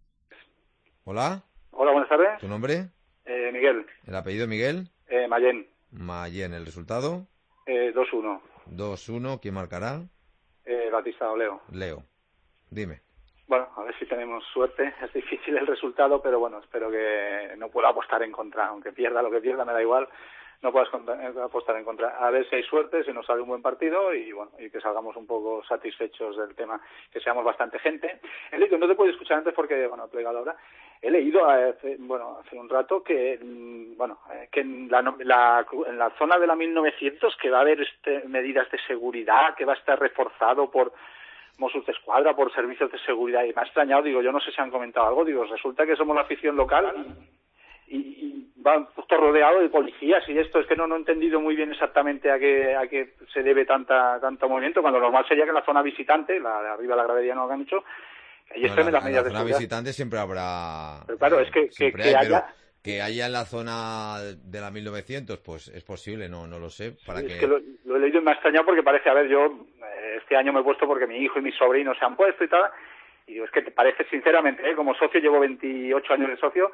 Hola, Hola, buenas tardes. ¿tu nombre? Eh, Miguel, ¿El apellido Miguel? eh, Mayén, Mayen, ¿el resultado? eh, dos uno. dos uno, ¿quién marcará? Eh, Batista Oleo. Leo. Dime. Bueno, a ver si tenemos suerte. Es difícil el resultado, pero bueno, espero que no pueda apostar en contra. Aunque pierda lo que pierda, me da igual. No puedas contra- eh, apostar en contra. A ver si hay suerte, si nos sale un buen partido y bueno, y que salgamos un poco satisfechos del tema, que seamos bastante gente. Enrique, no te puedo escuchar antes porque, bueno, he plegado ahora. He leído hace, bueno, hace un rato que, mm, bueno, eh, que en la, no- la- en la zona de la mil novecientos que va a haber este, medidas de seguridad, que va a estar reforzado por Mossos de Escuadra, por servicios de seguridad. Y me ha extrañado, digo, yo no sé si han comentado algo, digo, resulta que somos la afición local y, y van justo rodeado de policías y esto. Es que no, no he entendido muy bien exactamente a qué, a qué se debe tanta tanto movimiento, cuando lo normal sería que en la zona visitante, la de arriba de la gradería no lo han hecho, que ahí No, estén la- las en medidas la de zona seguridad. visitante siempre habrá... Pero claro, es que, que, Siempre que hay, pero haya... que haya en la zona de la mil novecientos, pues es posible, no no lo sé. Para Sí, que... Es que lo, lo he leído y me ha extrañado porque parece, a ver, yo eh, este año me he puesto porque mi hijo y mis sobrinos se han puesto y tal, y digo, es que te parece sinceramente, ¿eh? Como socio, llevo veintiocho años de socio,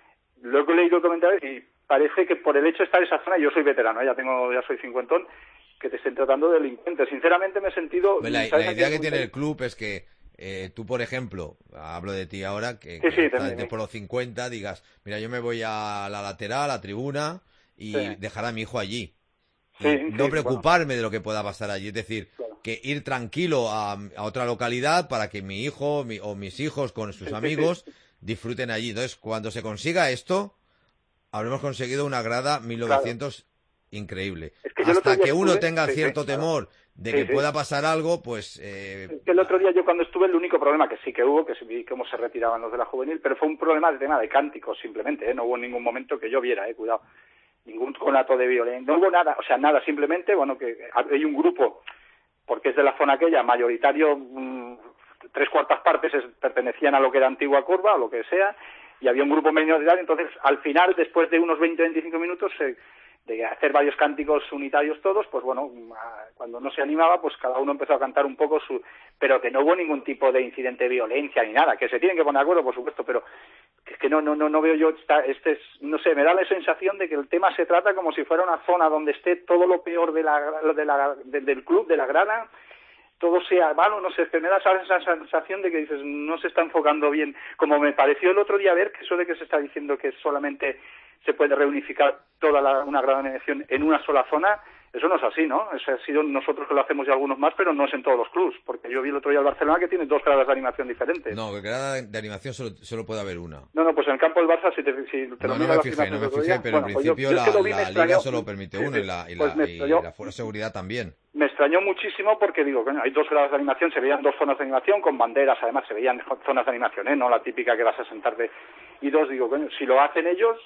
lo he leído comentarios y parece que por el hecho de estar en esa zona, yo soy veterano, ¿eh? ya tengo, ya soy cincuentón, que te estén tratando de delincuentes. Sinceramente me he sentido... Pues la, ¿sabes la a qué idea que punto? tiene el club es que eh, tú, por ejemplo, hablo de ti ahora, que, Sí, que sí, estás también, de sí. por los cincuenta, digas, mira, yo me voy a la lateral, a la tribuna, y Sí. dejar a mi hijo allí. Y Sí, no sí, preocuparme de lo que pueda pasar allí. Es decir, que ir tranquilo a, a otra localidad para que mi hijo mi- o mis hijos con sus Sí, sí, amigos disfruten allí. Entonces, cuando se consiga esto, habremos conseguido una grada mil novecientos increíble. que yo el otro Hasta día que uno estuve- tenga sí, sí, cierto claro. temor de Sí, que sí. pueda pasar algo, pues... eh, Es que el otro día yo cuando estuve, el único problema que sí que hubo, que sí vi cómo se retiraban los de la juvenil, pero fue un problema de tema de cánticos simplemente, ¿eh? No hubo ningún momento que yo viera, eh, cuidado, ningún conato de violencia, no hubo nada, o sea, nada, simplemente, bueno, que hay un grupo, porque es de la zona aquella, mayoritario, mmm, tres cuartas partes es- pertenecían a lo que era antigua curva, o lo que sea, y había un grupo minoritario, entonces al final, después de unos veinte a veinticinco minutos, se de hacer varios cánticos unitarios todos, pues bueno, a- cuando no se animaba, pues cada uno empezó a cantar un poco su... Pero que no hubo ningún tipo de incidente de violencia ni nada, que se tienen que poner de acuerdo, por supuesto, pero que es que no no no no veo yo, esta, este es, no sé, me da la sensación de que el tema se trata como si fuera una zona donde esté todo lo peor de la, de la, de- del club, de la grada, todo sea malo, no sé, es que me da esa, esa sensación de que dices, no se está enfocando bien, como me pareció el otro día ver que eso de que se está diciendo que solamente se puede reunificar toda la, una gran animación en una sola zona, eso no es así, ¿no? Eso ha sido nosotros que lo hacemos y algunos más, pero no es en todos los clubes, porque yo vi el otro día al Barcelona que tiene dos gradas de animación diferentes. no, que grada de animación solo, solo puede haber una. No, no, pues en el campo del Barça, si te, si te No, lo no miras me las fijé, imágenes no me del otro fijé, día, pero en bueno, pues yo- principio yo es que la, lo vi, me la extrañó. liga solo permite Sí, una sí. y la, y, Pues la, me y extrañó. la fuerza de seguridad también. Me extrañó muchísimo porque digo, coño, hay dos gradas de animación, se veían dos zonas de animación con banderas, además se veían zonas de animación, ¿eh? No la típica que vas a sentarte. Y dos, digo, coño, si lo hacen ellos,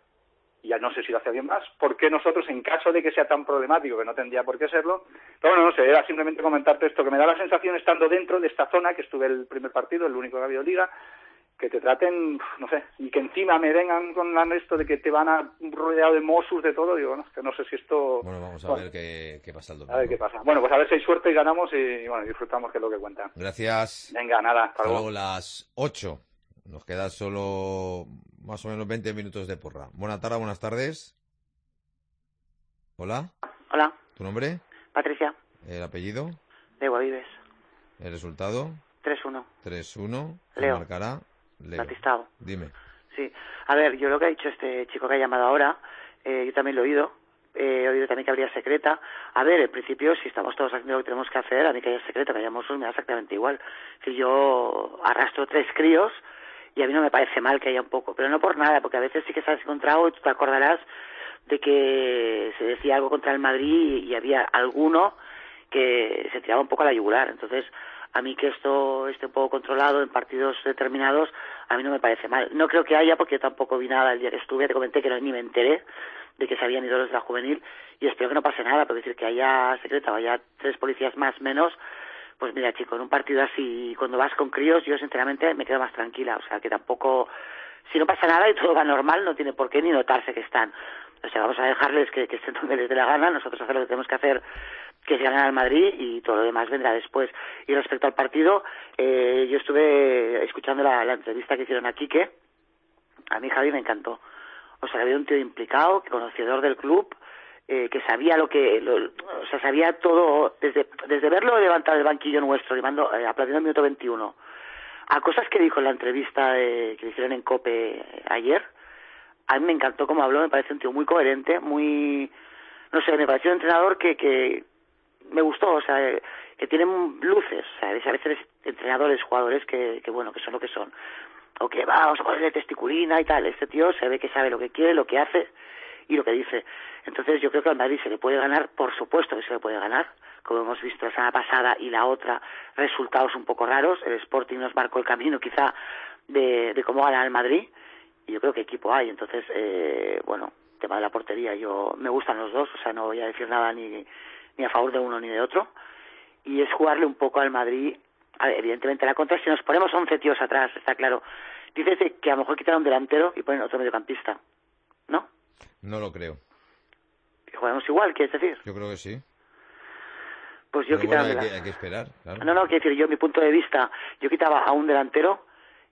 ya no sé si lo hace alguien más, ¿por qué nosotros, en caso de que sea tan problemático, que no tendría por qué serlo? Pero bueno, no sé, era simplemente comentarte esto, que me da la sensación estando dentro de esta zona, que estuve el primer partido, el único que ha habido liga, que te traten, no sé, y que encima me vengan con la- esto de que te van a rodeado de Mossos, de todo, digo, no, que no sé si esto... Bueno, vamos a Bueno, ver qué, qué pasa el domingo. a ver qué pasa. Bueno, pues a ver si hay suerte y ganamos y, bueno, disfrutamos, que es lo que cuenta. Gracias. Venga, nada, hasta Hasta luego. luego, las ocho. Nos queda solo más o menos veinte minutos de porra. Buena tarde, buenas tardes. Hola. Hola. ¿Tu nombre? Patricia. ¿El apellido? De Guavives. ¿El resultado? tres uno. tres uno. Leo. Marcará? Leo. Batistao. Dime. Sí. A ver, yo lo que ha dicho este chico que ha llamado ahora, eh, yo también lo he oído. Eh, he oído también que habría secreta. A ver, en principio, si estamos todos haciendo lo que tenemos que hacer, a mí que haya secreta, que hayamos un, me da exactamente igual. Si yo arrastro tres críos y a mí no me parece mal que haya un poco, pero no por nada, porque a veces sí que se has encontrado y tú te acordarás de que se decía algo contra el Madrid y, y había alguno que se tiraba un poco a la yugular. Entonces, a mí que esto esté un poco controlado en partidos determinados, a mí no me parece mal. No creo que haya, porque yo tampoco vi nada el día que estuve, te comenté que no, ni me enteré de que se habían ido los de la juvenil, y espero que no pase nada, porque decir que haya secreta o haya tres policías más menos, pues mira, chico, en un partido así, cuando vas con críos, yo sinceramente me quedo más tranquila, o sea, que tampoco, si no pasa nada y todo va normal, no tiene por qué ni notarse que están. O sea, vamos a dejarles que, que estén donde les dé la gana, nosotros hacer lo que tenemos que hacer, que es ganar al Madrid, y todo lo demás vendrá después. Y respecto al partido, eh, yo estuve escuchando la, la entrevista que hicieron a Quique. A mí Javi me encantó. O sea, había un tío implicado, conocedor del club, eh, que sabía lo que, lo, o sea, sabía todo, desde desde verlo levantar el banquillo nuestro, llevando, eh, aplaudiendo el minuto veintiuno, a cosas que dijo en la entrevista eh, que le hicieron en COPE ayer. A mí me encantó cómo habló, me parece un tío muy coherente, muy, no sé, me pareció un entrenador que, que me gustó, o sea, eh, que tienen luces, ¿sabes? A veces entrenadores, jugadores que, que bueno, que son lo que son. O que va, vamos a ponerle testiculina y tal. Este tío se ve que sabe lo que quiere, lo que hace y lo que dice. Entonces yo creo que al Madrid se le puede ganar, por supuesto que se le puede ganar, como hemos visto la semana pasada y la otra, resultados un poco raros. El Sporting nos marcó el camino quizá de, de cómo ganar el Madrid, y yo creo que equipo hay. Entonces, eh, bueno, tema de la portería, yo me gustan los dos, o sea, no voy a decir nada ni, ni a favor de uno ni de otro, y es jugarle un poco al Madrid. A ver, evidentemente la contra, si nos ponemos once tíos atrás, está claro. Dices que a lo mejor quitan un delantero y ponen otro mediocampista, ¿no? No lo creo. Que juguemos igual, ¿quieres decir? Yo creo que sí. Pues yo Pero quitaba... bueno, hay, que, hay que esperar, claro. No, no, quiero decir, yo, mi punto de vista, yo quitaba a un delantero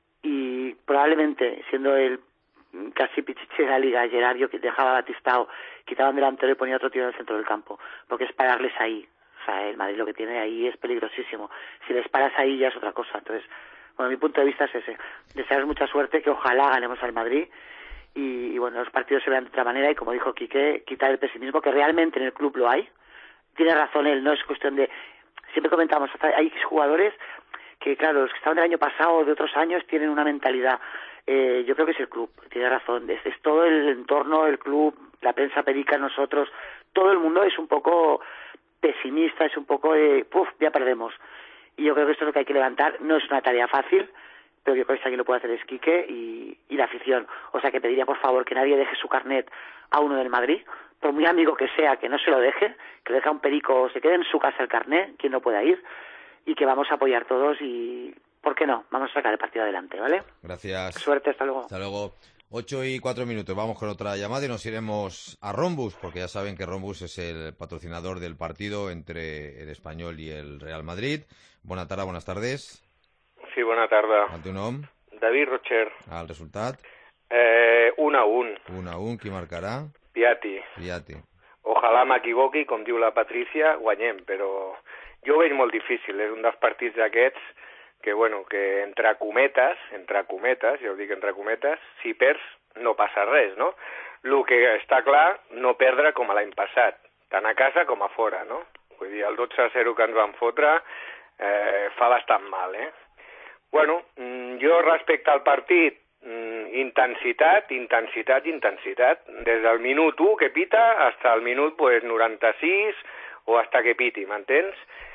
y probablemente, siendo el casi pichiche de la liga, Gerard, que dejaba a Batistao, quitaba un delantero y ponía otro tío en el centro del campo, porque es pararles ahí. O sea, el Madrid lo que tiene ahí es peligrosísimo. Si les paras ahí ya es otra cosa. Entonces, bueno, mi punto de vista es ese. Desearos mucha suerte, que ojalá ganemos al Madrid y, y bueno, los partidos se vean de otra manera, y como dijo Quique, quitar el pesimismo, que realmente en el club lo hay. Tiene razón él, no es cuestión de... Siempre comentamos, hay jugadores que, claro, los que estaban del año pasado o de otros años tienen una mentalidad. Eh, yo creo que es el club, tiene razón. Es, es todo el entorno, el club, la prensa perica, nosotros, todo el mundo es un poco pesimista, es un poco de, puf, ya perdemos. Y yo creo que esto es lo que hay que levantar. No es una tarea fácil, pero yo creo que quien lo puede hacer es Quique y, y la afición. O sea, que pediría por favor que nadie deje su carnet a uno del Madrid, por muy amigo que sea, que no se lo deje, que le deje a un perico o se quede en su casa el carnet, quien no pueda ir, y que vamos a apoyar todos y, ¿por qué no? Vamos a sacar el partido adelante, ¿vale? Gracias. Suerte, hasta luego. Hasta luego. Ocho y cuatro minutos, vamos con otra llamada y nos iremos a Rombus, porque ya saben que Rombus es el patrocinador del partido entre el Español y el Real Madrid. Buena tarde, buenas tardes. Sí, bona tarda. El teu nom? David Rocher. El resultat? Eh, un a un. Un a un, qui marcarà? Piatti. Piatti. Ojalà m'equivoqui, com diu la Patrícia, guanyem, però jo ho veig molt difícil. És un dels partits d'aquests que, bueno, que entre cometes, entre cometes, ja ho dic entre cometes, si perds no passa res, no? El que està clar, no perdre com l'any passat, tant a casa com a fora, no? Vull dir, el dotze a zero que ens van fotre eh, fa bastant mal, eh? Bueno, jo respecte al partit, intensitat, intensitat, intensitat, des del minut u que pita hasta el minut pues, noranta-sis o hasta que piti, m'entens?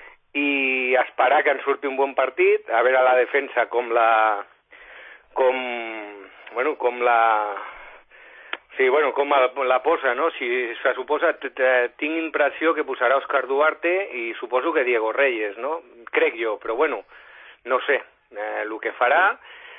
I esperar que ens surti un bon partit, a veure la defensa com la... com... bueno, com la... sí, bueno, com la, la posa, no? Si se suposa, tinc impressió que posarà Òscar Duarte i suposo que Diego Reyes, no? Crec jo, però bueno, no sé, eh, el que farà.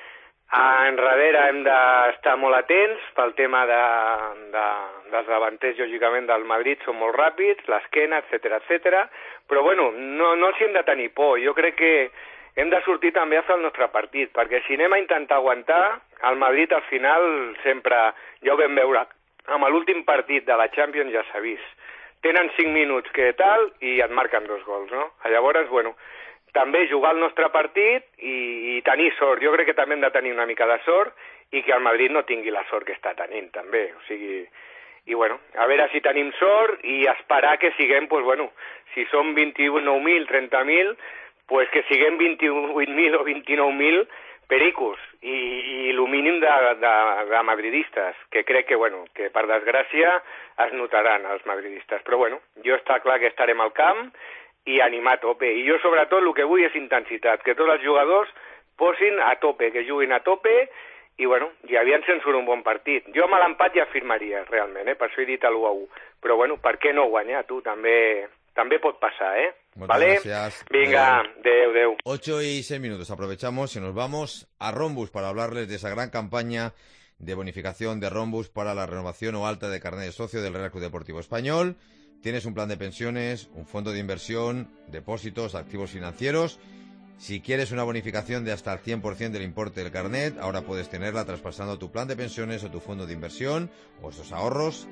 Enrere hem d'estar molt atents pel tema de, de, dels davanters, lògicament, del Madrid, són molt ràpids, l'esquena, etcètera, etcètera, però bueno, no, no els hem de tenir por. Jo crec que hem de sortir també a fer el nostre partit, perquè si anem a intentar aguantar, el Madrid al final sempre, ja ho vam veure, amb l'últim partit de la Champions ja s'ha vist. Tenen cinc minuts que tal i et marquen dos gols, no? Llavors, bueno, també jugar el nostre partit i, i tenir sort. Jo crec que també hem de tenir una mica de sort i que el Madrid no tingui la sort que està tenint, també. O sigui, i bueno, a veure si tenim sort i esperar que siguem, pues bueno, si som vint-i-nou mil, trenta mil, pues que siguem vint-i-vuit mil o vint-i-nou mil pericos i, i el mínim de, de, de madridistes, que crec que, bueno, que per desgràcia es notaran els madridistes. Però bueno, jo està clar que estarem al camp i animar a tope. I jo sobretot el que vull és intensitat, que tots els jugadors posin a tope, que juguin a tope i bueno, i aviam si ens surt un bon partit. Jo amb l'empat ja firmaria realment, eh? Per això he dit l'u a u. Però bueno, per què no guanyar, tu? També, també pot passar, ¿eh? Muchas ¿Vale? Gracias. Venga, deu, deu. ocho y seis minutos. Aprovechamos y nos vamos a Rombus para hablarles de esa gran campaña de bonificación de Rombus para la renovación o alta de carnet de socio del Real Club Deportivo Español. Tienes un plan de pensiones, un fondo de inversión, depósitos, activos financieros. Si quieres una bonificación de hasta el cien por ciento del importe del carnet, ahora puedes tenerla traspasando tu plan de pensiones o tu fondo de inversión o esos ahorros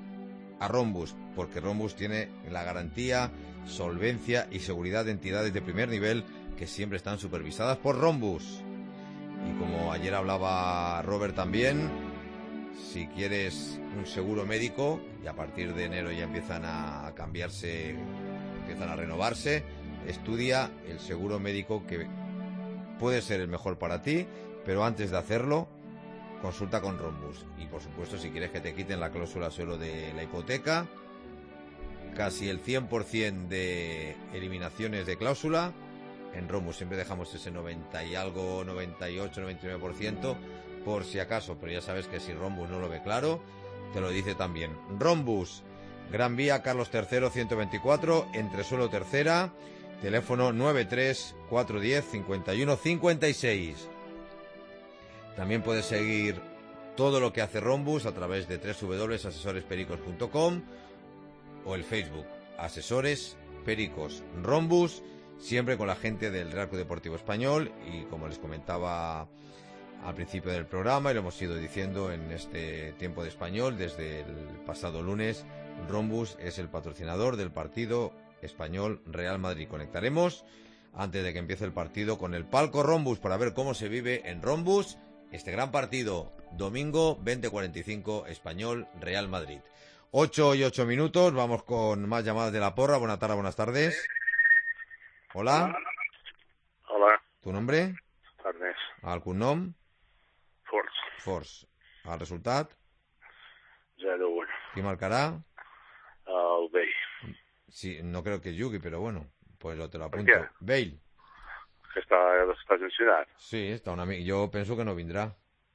a Rombus, porque Rombus tiene la garantía, solvencia y seguridad de entidades de primer nivel que siempre están supervisadas por Rombus. Y como ayer hablaba Robert también, si quieres un seguro médico, y a partir de enero ya empiezan a cambiarse, empiezan a renovarse, estudia el seguro médico que puede ser el mejor para ti, pero antes de hacerlo, consulta con Rombus. Y por supuesto, si quieres que te quiten la cláusula suelo de la hipoteca, casi el cien por ciento de eliminaciones de cláusula en Rombus. Siempre dejamos ese noventa y algo, noventa y ocho, noventa y nueve por ciento por si acaso, pero ya sabes que si Rombus no lo ve claro, te lo dice también. Rombus, Gran Vía Carlos tercero ciento veinticuatro, Entresuelo Tercera, teléfono nueve tres cuatro uno cero cinco uno cinco seis. También puedes seguir todo lo que hace Rombus a través de doble u doble u doble u punto asesores pericos punto com o el Facebook Asesores Pericos Rombus, siempre con la gente del Real Club Deportivo Español. Y como les comentaba al principio del programa y lo hemos ido diciendo en este tiempo de español desde el pasado lunes, Rombus es el patrocinador del partido Español Real Madrid. Conectaremos antes de que empiece el partido con el palco Rombus para ver cómo se vive en Rombus este gran partido, domingo veinte cuarenta y cinco, Español Real Madrid. ocho y ocho minutos, vamos con más llamadas de la porra. Buenas tardes, buenas tardes. Hola. Hola. ¿Tu nombre? Ernest. ¿Algun nom? Force. Force. ¿El resultat? zero uno. ¿Qui marcará? El Bale. Sí, no creo que Yugi, pero bueno, pues lo te lo ¿Por apunto. qué? Bale. Que està, està sancionat. Sí, está una amiga. Yo pienso que no vendrá.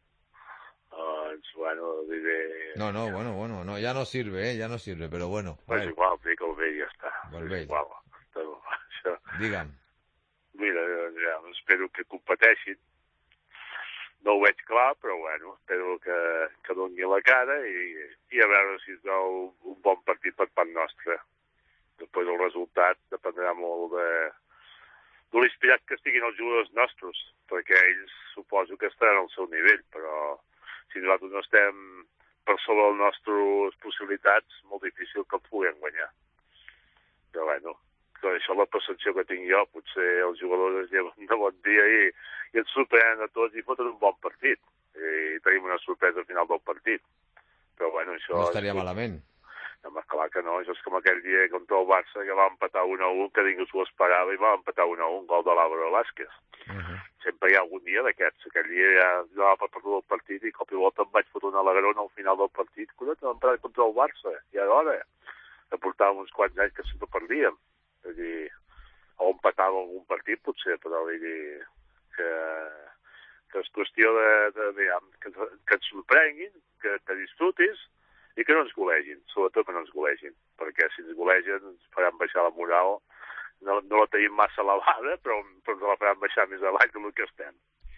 Doncs, bueno, diré... No, no, bueno, bueno, no, ya no sirve, ¿eh? Ya no sirve, pero bueno. Pues vale. igual, dic el Bale i ja està. El És Bale. igual. Tot, això. Digue'm. Mira, ja, espero que competeixin. No ho veig clar, però bueno, espero que, que doni la cara i, i a veure si es veu un bon partit per part nostra. Després el resultat dependrà molt de, de l'inspirat que estiguin els jugadors nostres, perquè ells suposo que estaran al seu nivell, però si nosaltres no estem per sobre les nostres possibilitats, molt difícil que el puguem guanyar. Però bueno, que això és la percepció que tinc jo, potser els jugadors es lleven de bon dia i, i ens sorprenen a tots i foten un bon partit. I tenim una sorpresa al final del partit. Però bueno, això... No estaria malament. Home, clar que no, això és com aquell dia contra el Barça que va empatar un a un, que ningú s'ho esperava i va empatar un a un, gol de l'Álvaro Vázquez. Uh -huh. Sempre hi ha algun dia d'aquests. Aquell dia ja anava per perdut el partit i cop i volta em vaig fotre un alegrón al final del partit. Collons, vam empatar contra el Barça, ja era hora. Que portàvem uns quants anys que sempre perdíem. Vull dir, o empatàvem algun partit potser, però vull dir que, que és qüestió de, de, de, que, que ens sorprenguin, que, que disfrutis, i que no ens golegin, sobretot que no ens golegin, perquè si ens golegen ens faran baixar la moral, no, no la tenim massa elevada, però, però ens la faran baixar més avall del que estem.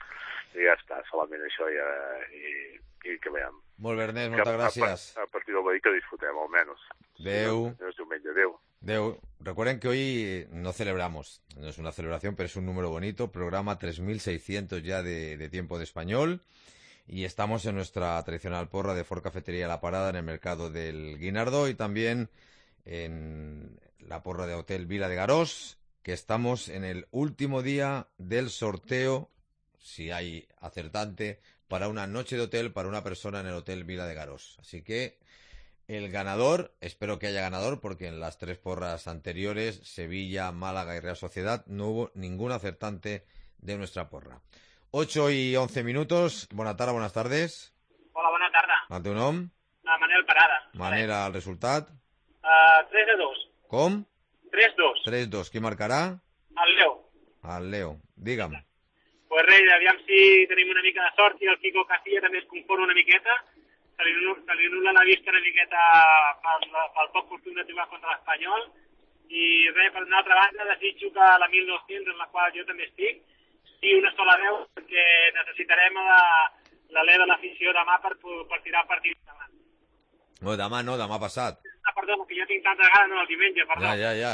i ja està, solament això ja, i, i que veiem. Molt bé, Ernest, moltes gràcies. A, a partir del veí que disfrutem, almenys. Adeu. No, no es diumenge, adeu. Adeu. Recuerden que hoy no celebramos, no es una celebración, pero es un número bonito, programa tres mil seiscientos ya de, de Tiempo de Español, y estamos en nuestra tradicional porra de Ford Cafetería La Parada en el mercado del Guinardó y también en la porra de Hotel Vila de Garós, que estamos en el último día del sorteo, si hay acertante, para una noche de hotel para una persona en el Hotel Vila de Garós. Así que el ganador, espero que haya ganador, porque en las tres porras anteriores, Sevilla, Málaga y Real Sociedad, no hubo ningún acertante de nuestra porra. ocho y once minutos. Buenas tardes, buenas tardes. Hola, bona tarda. El teu nom? Uh, Manel Parada. Manera, el resultat? Uh, tres a dos. Com? tres dos. tres dos. Qui marcarà? El Leo. El Leo. Digue'm. Pues res, aviam si tenim una mica de sort i el Quico Casilla també es conforma una miqueta. Se li, se li anul·la la vista una miqueta pel, pel poc costum de jugar contra l'Espanyol. I res, per una altra banda, desitjo que la mil dos-cents, en la qual jo també estic, sí, una sola veu, perquè necessitarem la, l'alè de l'afició demà per, per tirar el partit endavant. No, demà no, demà passat. Ah, perdó, que jo tinc tanta gana, no, el diumenge, perdó. Ja, ja, ja.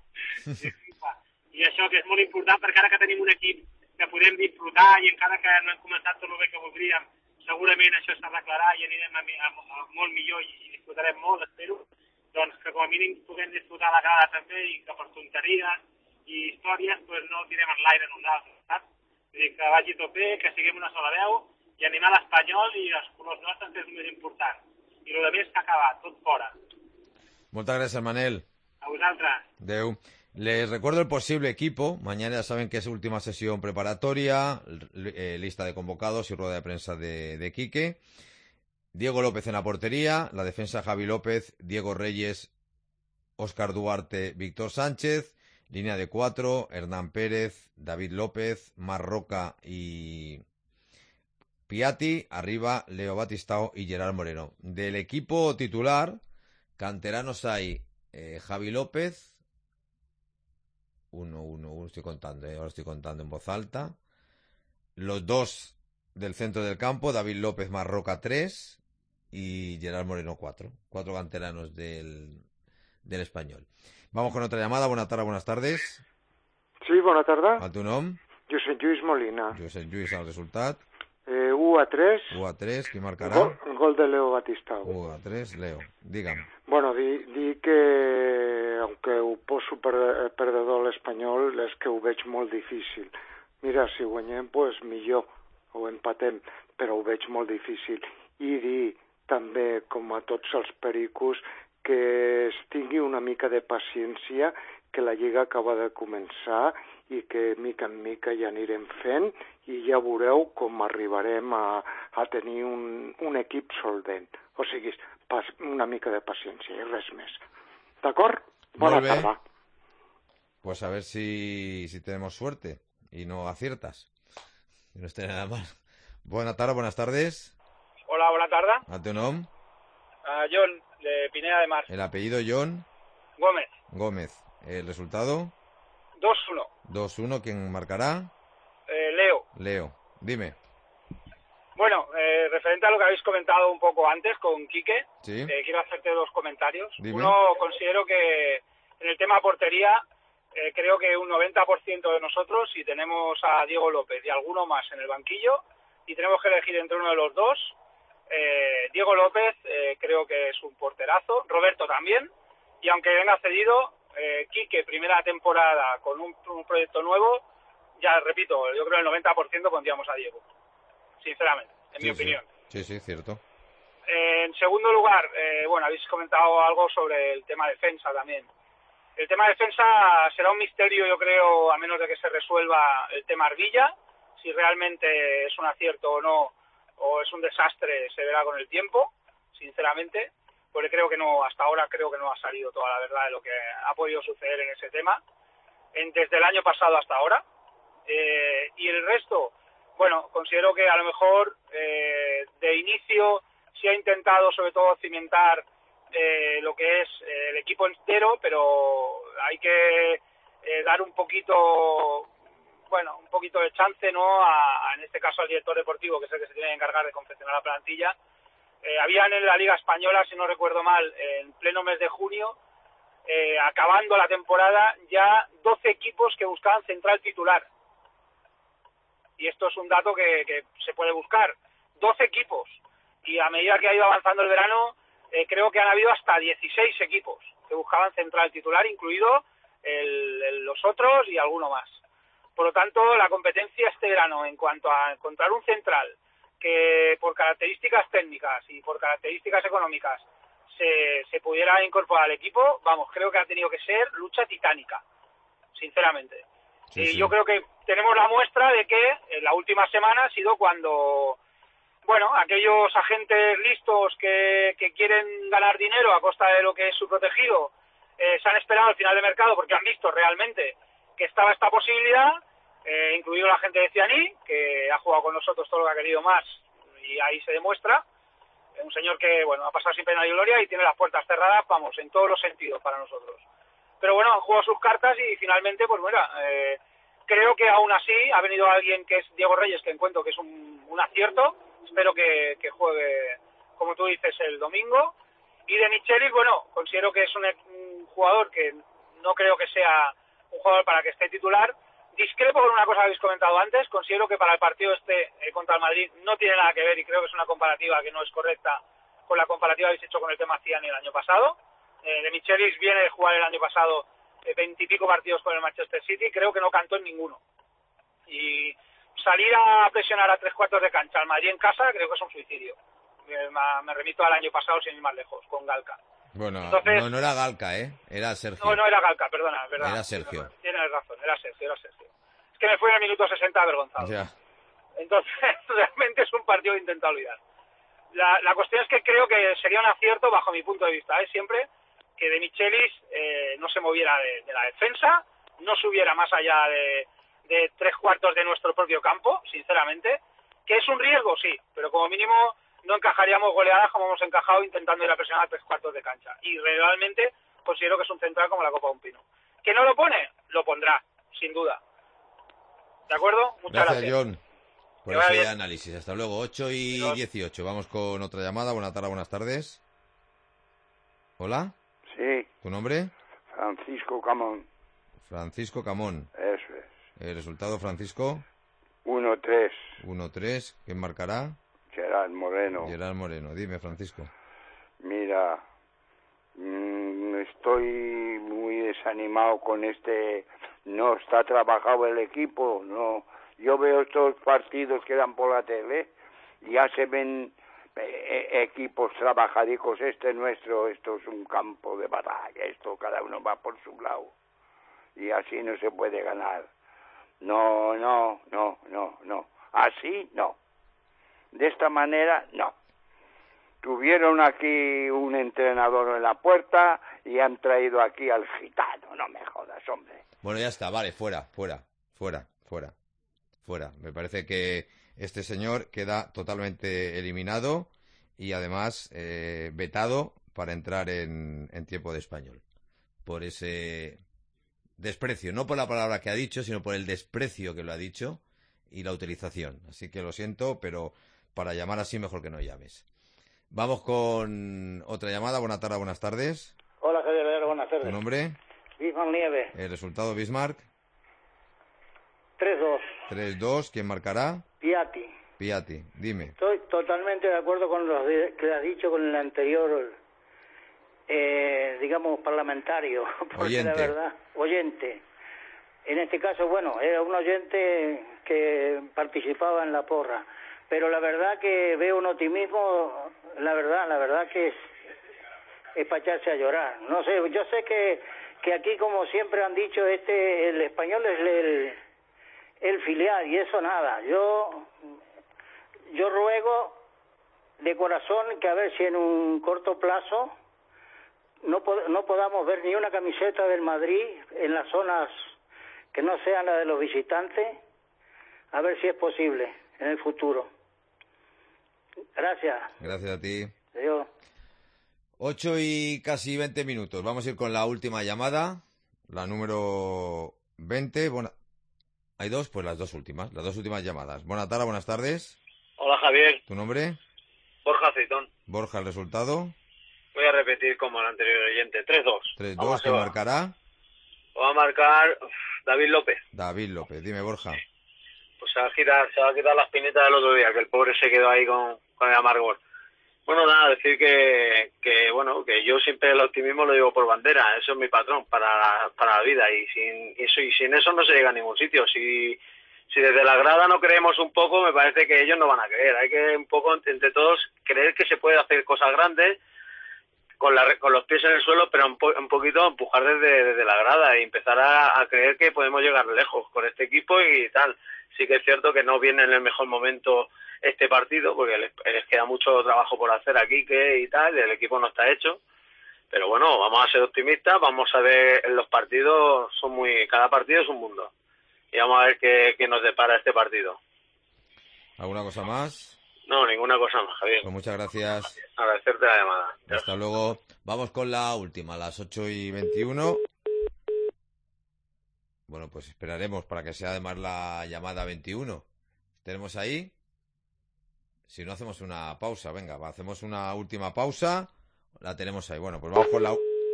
I això que és molt important, perquè ara que tenim un equip que podem disfrutar i encara que no hem començat tot el bé que voldríem, segurament això s'arreglarà i anirem a, a, a molt millor i, i disfrutarem molt, espero, doncs que com a mínim puguem disfrutar la grada també i que per tonteries i històries pues, no tirem en l'aire nosaltres, saps? Vull dir, que vagi tot bé, que siguem una sola veu i animar l'Espanyol i els colors nostres és el més important. I el que més s'ha acabat, tot fora. Moltes gràcies, Manel. A vosaltres. Adeu. Les recuerdo el posible equipo. Mañana ya saben que es última sesión preparatoria, eh, lista de convocados y rueda de prensa de, de Quique. Diego López en la portería, la defensa Javi López, Diego Reyes, Óscar Duarte, Víctor Sánchez, línea de cuatro, Hernán Pérez, David López, Mar Roca y Piatti, arriba Leo Batistao y Gerard Moreno. Del equipo titular, canteranos hay eh, Javi López, Uno, uno, uno, estoy contando, eh, ahora estoy contando en voz alta. Los dos del centro del campo, David López Marroca tres y Gerard Moreno cuatro. Cuatro canteranos del, del Español. Vamos con otra llamada. Buenas tardes, buenas tardes. Sí, bona tarda. A tu nom? Josep Lluís Molina. Josep Lluís, el resultat? Eh, u a tres. u a tres, qui marcarà? Gol, gol de Leo Batistao. u a tres, Leo. Digue'm. Bueno, di, di que, aunque ho poso per, perdedor l'Espanyol, és que ho veig molt difícil. Mira, si guanyem, pues millor, o empatem, però ho veig molt difícil. I dir també, com a tots els pericos, que es tingui una mica de paciència, que la Lliga acaba de començar i que mica en mica ja anirem fent i ja veureu com arribarem a, a tenir un, un equip solvent. O sigui, pas, una mica de paciència i res més. D'acord? Bona tarda. Pues a ver si, si tenemos suerte y no aciertas. Y no esté nada mal. Buenas tardes, buenas tardes. Hola, bona tarda. ¿A tu nom? Uh, John, de Pineda de Mar. El apellido John Gómez. Gómez. ¿El resultado? dos uno. dos uno. ¿Quién marcará? Eh, Leo. Leo. Dime. Bueno, eh, referente a lo que habéis comentado un poco antes con Quique, Sí. eh, quiero hacerte dos comentarios. Dime. Uno, considero que en el tema portería, eh, creo que un noventa por ciento de nosotros, si tenemos a Diego López y alguno más en el banquillo, y tenemos que elegir entre uno de los dos, eh, Diego López eh, creo que es un porterazo, Roberto también, y aunque venga cedido, eh, Quique, primera temporada con un, un proyecto nuevo, ya repito, yo creo que el noventa por ciento pondríamos a Diego, sinceramente, en Sí, mi sí. opinión. Sí, sí, cierto. Eh, en segundo lugar, eh, bueno, habéis comentado algo sobre el tema defensa también. El tema defensa será un misterio, yo creo, a menos de que se resuelva el tema Arbilla. Si realmente es un acierto o no, o es un desastre, se verá con el tiempo, sinceramente, porque creo que no, hasta ahora creo que no ha salido toda la verdad de lo que ha podido suceder en ese tema, en, desde el año pasado hasta ahora. Eh, y el resto, bueno, considero que a lo mejor eh, de inicio se ha intentado sobre todo cimentar eh, lo que es eh, el equipo entero, pero hay que eh, dar un poquito bueno, un poquito de chance, ¿no? A, a, en este caso al director deportivo, que es el que se tiene que encargar de confeccionar la plantilla. Eh, habían en la Liga Española, si no recuerdo mal, en pleno mes de junio, eh, acabando la temporada, ya doce equipos que buscaban central titular. Y esto es un dato que, que se puede buscar. doce equipos. Y a medida que ha ido avanzando el verano, eh, creo que han habido hasta dieciséis equipos que buscaban central titular, incluido el, el, los otros y alguno más. Por lo tanto, la competencia este verano en cuanto a encontrar un central que por características técnicas y por características económicas se, se pudiera incorporar al equipo, vamos, creo que ha tenido que ser lucha titánica, sinceramente. Sí, y sí. yo creo que tenemos la muestra de que en la última semana ha sido cuando, bueno, aquellos agentes listos que, que quieren ganar dinero a costa de lo que es su protegido, eh, se han esperado al final de mercado porque han visto realmente que estaba esta posibilidad, eh, incluido la gente de Cianí, que ha jugado con nosotros todo lo que ha querido más, y ahí se demuestra. Un señor que, bueno, ha pasado sin pena ni gloria y tiene las puertas cerradas, vamos, en todos los sentidos para nosotros. Pero bueno, han jugado sus cartas y finalmente, pues mira, eh, creo que aún así ha venido alguien que es Diego Reyes, que encuentro que es un, un acierto. Espero que, que juegue, como tú dices, el domingo. Y de Michelis, bueno, considero que es un, un jugador que no creo que sea un jugador para que esté titular. Discrepo con una cosa que habéis comentado antes. Considero que para el partido este eh, contra el Madrid no tiene nada que ver y creo que es una comparativa que no es correcta con la comparativa que habéis hecho con el tema Ciani el año pasado. Eh, de Michelis viene de jugar el año pasado veintipico eh, partidos con el Manchester City, creo que no cantó en ninguno. Y salir a presionar a tres cuartos de cancha al Madrid en casa creo que es un suicidio. Eh, me remito al año pasado sin ir más lejos, con Galca. Bueno, Entonces, no, no era Galca, ¿eh? Era Sergio. No, no era Galca, perdona, es verdad. Era Sergio. Tienes razón, era Sergio, era Sergio. Es que me fui en el minuto sesenta avergonzado. Ya. Entonces, realmente es un partido que intenta olvidar. La, la cuestión es que creo que sería un acierto, bajo mi punto de vista, ¿eh? Siempre, que de Michelis eh, no se moviera de, de la defensa, no subiera más allá de, de tres cuartos de nuestro propio campo, sinceramente. Que es un riesgo, sí, pero como mínimo no encajaríamos goleadas como hemos encajado intentando ir a presionar a tres cuartos de cancha. Y realmente considero que es un central como la copa de un pino. ¿Que no lo pone? Lo pondrá, sin duda. ¿De acuerdo? Muchas gracias, gracias. John, por Que vaya ese bien. análisis. Hasta luego, ocho y Adiós. dieciocho. Vamos con otra llamada. Buenas tardes, buenas tardes. Hola, Sí, ¿tu nombre? Francisco Camón, Francisco Camón. eso es. El resultado, Francisco, uno tres, uno tres. ¿Quién marcará? Gerard Moreno. Gerard Moreno. Dime, Francisco. Mira, mm, estoy muy desanimado con este... No está trabajado el equipo, no. Yo veo estos partidos que dan por la tele, ya se ven eh, equipos trabajadicos. Este nuestro, esto es un campo de batalla, esto cada uno va por su lado. Y así no se puede ganar. No, no, no, no, no. Así no. De esta manera, no. Tuvieron aquí un entrenador en la puerta y han traído aquí al gitano. No me jodas, hombre. Bueno, ya está, vale, fuera, fuera, fuera, fuera, fuera. Me parece que este señor queda totalmente eliminado y además eh, vetado para entrar en, en tiempo de español. Por ese desprecio, no por la palabra que ha dicho, sino por el desprecio que lo ha dicho y la utilización. Así que lo siento, pero para llamar así mejor que no llames. Vamos con otra llamada. Buenas tardes, buenas tardes. Hola, Javier, buenas tardes. ¿Tu nombre? Bismarck Nieve, El resultado, Bismarck. tres dos, tres dos. ¿Quién marcará? Piatti. Piatti. Dime. Estoy totalmente de acuerdo con lo de- que has dicho con el anterior, eh, digamos, parlamentario. Porque Oyente. la verdad, oyente. En este caso, bueno, era un oyente que participaba en la porra. Pero la verdad que veo un optimismo, la verdad, la verdad que es, es para echarse a llorar. No sé, yo sé que, que aquí, como siempre han dicho, este el español es el, el filial y eso nada. Yo yo ruego de corazón que a ver si en un corto plazo no, pod- no podamos ver ni una camiseta del Madrid en las zonas que no sean las de los visitantes, a ver si es posible en el futuro. Gracias. Gracias a ti. Adiós. Ocho y casi veinte minutos. Vamos a ir con la última llamada, la número veinte. Buena... Hay dos, pues las dos últimas, las dos últimas llamadas. Buenas tardes, buenas tardes. Hola, Javier. ¿Tu nombre? Borja Aceitón. Borja, el resultado. Voy a repetir como el anterior oyente. tres dos. tres dos, ¿quién marcará? Lo va a marcar uf, David López. David López, dime, Borja. Pues se va a quitar, se va a quitar la espinita del otro día, que el pobre se quedó ahí con, con el amargor. Bueno, nada, decir que, que, bueno, que yo siempre el optimismo lo digo por bandera. Eso es mi patrón para, para la vida. Y sin eso, y sin eso no se llega a ningún sitio. Si... Si desde la grada no creemos un poco, me parece que ellos no van a creer. Hay que un poco, entre todos, creer que se puede hacer cosas grandes con, la, con los pies en el suelo, pero un, po, un poquito empujar desde, desde la grada y empezar a, a creer que podemos llegar lejos con este equipo y tal. Sí que es cierto que no viene en el mejor momento este partido, porque les, les queda mucho trabajo por hacer aquí que y tal, el equipo no está hecho. Pero bueno, vamos a ser optimistas, vamos a ver, los partidos son muy, cada partido es un mundo. Y vamos a ver qué, qué nos depara este partido. ¿Alguna cosa más? No, ninguna cosa más, Javier. Pues muchas gracias. Agradecerte la llamada. Hasta luego. Vamos con la última, a las ocho y veintiuno. Bueno, pues esperaremos para que sea además la llamada veintiuno. ¿Tenemos ahí? Si no, hacemos una pausa. Venga, hacemos una última pausa. La tenemos ahí. Bueno, pues vamos con la...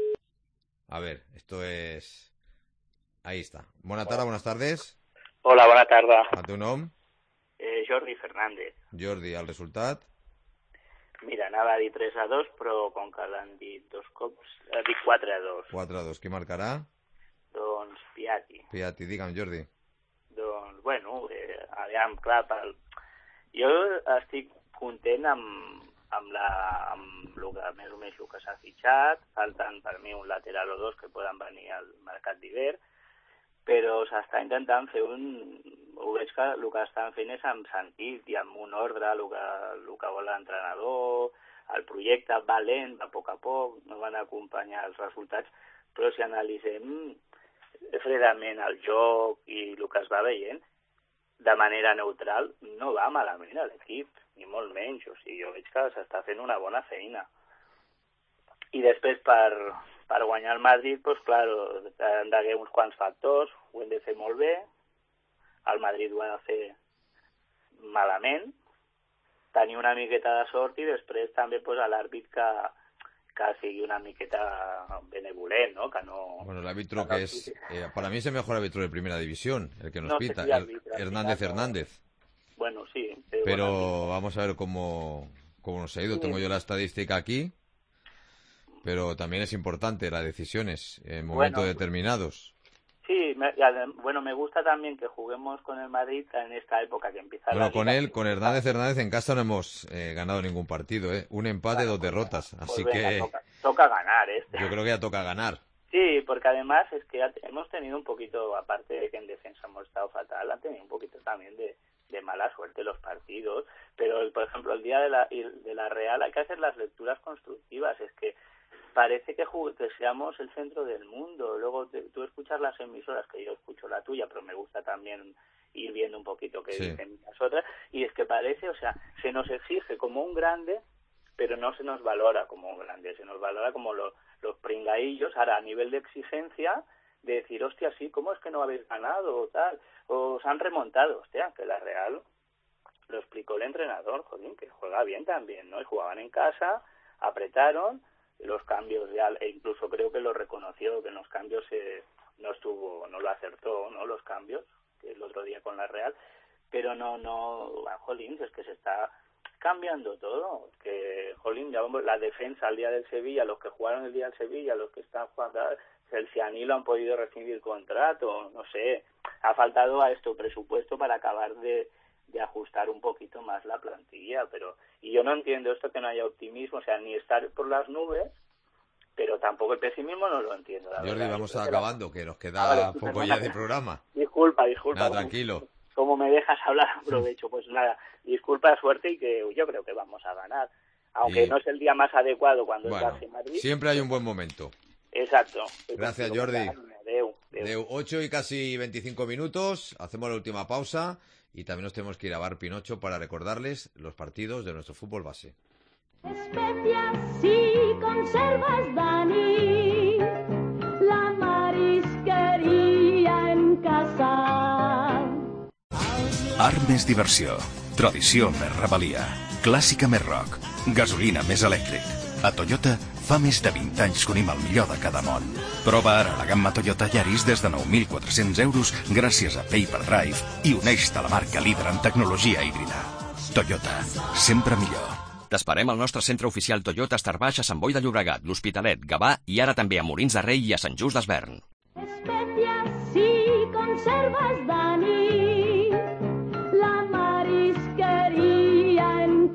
A ver, esto es... Ahí está. Buenas tardes, buenas tardes. Hola, bona tarda. A tu nom? Eh, Jordi Fernández. Jordi, el resultat? Mira, anava a dir tres a dos, però com que l'han dit dos cops, eh, dic quatre a dos. quatre a dos. Qui marcarà? Doncs Piatti. Piatti, digue'm, Jordi. Doncs, bueno, eh, aviam, clar, pel... jo estic content amb, amb, la, amb lo que, més o menys el que s'ha fitxat. Falten per mi un lateral o dos que poden venir al mercat d'hivern, però s'està intentant fer un... Ho veig que el que estan fent és amb sentit i amb un ordre, el que, el que vol l'entrenador, el projecte va lent, va a poc a poc, no van acompanyar els resultats, però si analitzem fredament el joc i el que es va veient, de manera neutral, no va malament a l'equip, ni molt menys, o sigui, jo veig que s'està fent una bona feina. I després per... Per guanyar el Madrid, doncs, clar, han d'haver uns quants factors, ho hem de fer molt bé, el Madrid ho ha de fer malament, tenir una miqueta de sort i després també pues, a l'àrbit que, que sigui una miqueta benevolent, ¿no? Que no... Bueno, el árbitro que es, eh, para mí es el mejor árbitro de primera división, el que nos no pita, sé si el, árbitro, Hernández no. Hernández. Bueno, sí. Pero bueno, vamos a ver cómo, cómo nos ha ido. Sí. Tengo yo la estadística aquí. Pero también es importante las decisiones en momentos bueno, determinados. Sí, me, bueno, me gusta también que juguemos con el Madrid en esta época que empieza bueno, la con Liga. él, con Hernández Hernández en casa no hemos eh, ganado ningún partido, ¿eh? Un empate, bueno, dos derrotas. Pues así venga, que toca, toca ganar, ¿eh? Yo creo que ya toca ganar. Sí, porque además es que hemos tenido un poquito, aparte de que en defensa hemos estado fatal, han tenido un poquito también de, de mala suerte los partidos. Pero, por ejemplo, el día de la, de la Real hay que hacer las lecturas constructivas. Es que parece que, que seamos el centro del mundo. Luego te, tú escuchas las emisoras, que yo escucho la tuya, pero me gusta también ir viendo un poquito qué sí. dicen las otras, y es que parece, o sea, se nos exige como un grande, pero no se nos valora como un grande, se nos valora como los, los pringaillos. Ahora, a nivel de exigencia, de decir, hostia, sí, ¿cómo es que no habéis ganado o tal? O os han remontado, hostia, que la Real, lo explicó el entrenador, joder, que juega bien también, ¿no? Y jugaban en casa, apretaron, los cambios ya, e incluso creo que lo reconoció, que en los cambios eh, no estuvo, no lo acertó, ¿no? Los cambios, que el otro día con la Real, pero no, no, jolín, es que se está cambiando todo, que, jolín, ya vamos, la defensa al día del Sevilla, los que jugaron el día del Sevilla, los que están jugando, el Cianilo han podido recibir contrato, no sé, ha faltado a esto presupuesto para acabar de, de ajustar un poquito más la plantilla, pero, y yo no entiendo esto que no haya optimismo, o sea, ni estar por las nubes, pero tampoco el pesimismo no lo entiendo. La Jordi, verdad. vamos acabando, que nos queda ah, vale, poco ya de programa. Disculpa, disculpa. Nada, tranquilo. Como me dejas hablar, aprovecho. Pues nada, disculpa, suerte y que yo creo que vamos a ganar. Aunque y... no es el día más adecuado cuando bueno, estás en Madrid. Siempre hay un buen momento. Exacto. Gracias, Jordi. Adeu, adeu. De ocho y casi veinticinco minutos, hacemos la última pausa y también nos tenemos que ir a Bar Pinocho para recordarles los partidos de nuestro fútbol base. Especias y conservas, Dani, la marisquería en casa. Art més diversió, tradició més rebel·lia, clàssica més rock, gasolina més elèctric. A Toyota fa més de vint anys que unim el millor de cada món. Prova ara la gamma Toyota Yaris des de nou mil quatre-cents euros gràcies a Pay per Drive i uneix-te a la marca líder en tecnologia híbrida. Toyota, sempre millor. T'esperem al nostre centre oficial Toyota Estar Baix a Sant Boi de Llobregat, l'Hospitalet, Gavà i ara també a Molins de Rei i a Sant Just d'Esvern. Especias y conservas, Dani, la marisquería en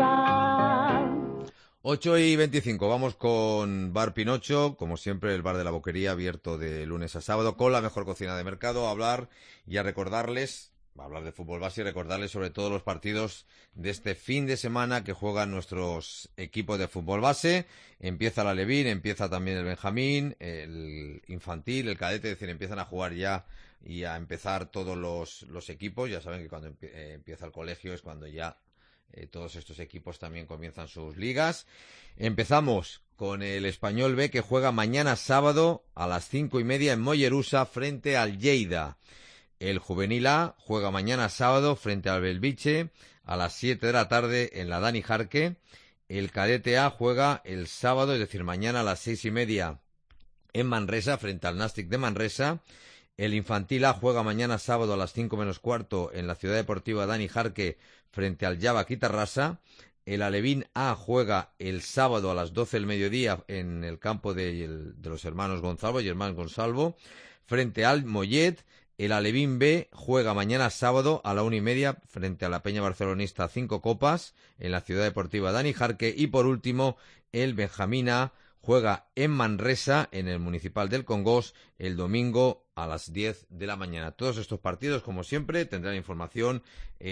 casa. ocho y veinticinco, vamos con Bar Pinocho, como siempre el bar de la Boquería abierto de lunes a sábado con la mejor cocina de mercado, a hablar y a recordarles, a hablar de fútbol base y recordarles sobre todo los partidos de este fin de semana que juegan nuestros equipos de fútbol base. Empieza la Levín, empieza también el Benjamín, el infantil, el cadete, es decir, empiezan a jugar ya y a empezar todos los, los equipos. Ya saben que cuando empie- eh, empieza el colegio es cuando ya Eh, todos estos equipos también comienzan sus ligas. Empezamos con el Español B, que juega mañana sábado a las cinco y media en Mollerusa frente al Lleida. El Juvenil A juega mañana sábado frente al Belviche a las siete de la tarde en la Dani Jarque. El Cadete A juega el sábado, es decir, mañana a las seis y media en Manresa frente al Nàstic de Manresa. El Infantil A juega mañana sábado a las cinco menos cuarto en la Ciudad Deportiva Dani Jarque frente al Java Quitarrasa. El Alevín A juega el sábado a las doce del mediodía en el campo de, el, de los hermanos Gonzalvo, Germán Gonzalvo, frente al Mollet. El Alevín B juega mañana sábado a la una y media frente a la Peña Barcelonista Cinco Copas en la Ciudad Deportiva Dani Jarque. Y por último, el Benjamín A juega en Manresa, en el Municipal del Congost, el domingo a las diez de la mañana. Todos estos partidos, como siempre, tendrán información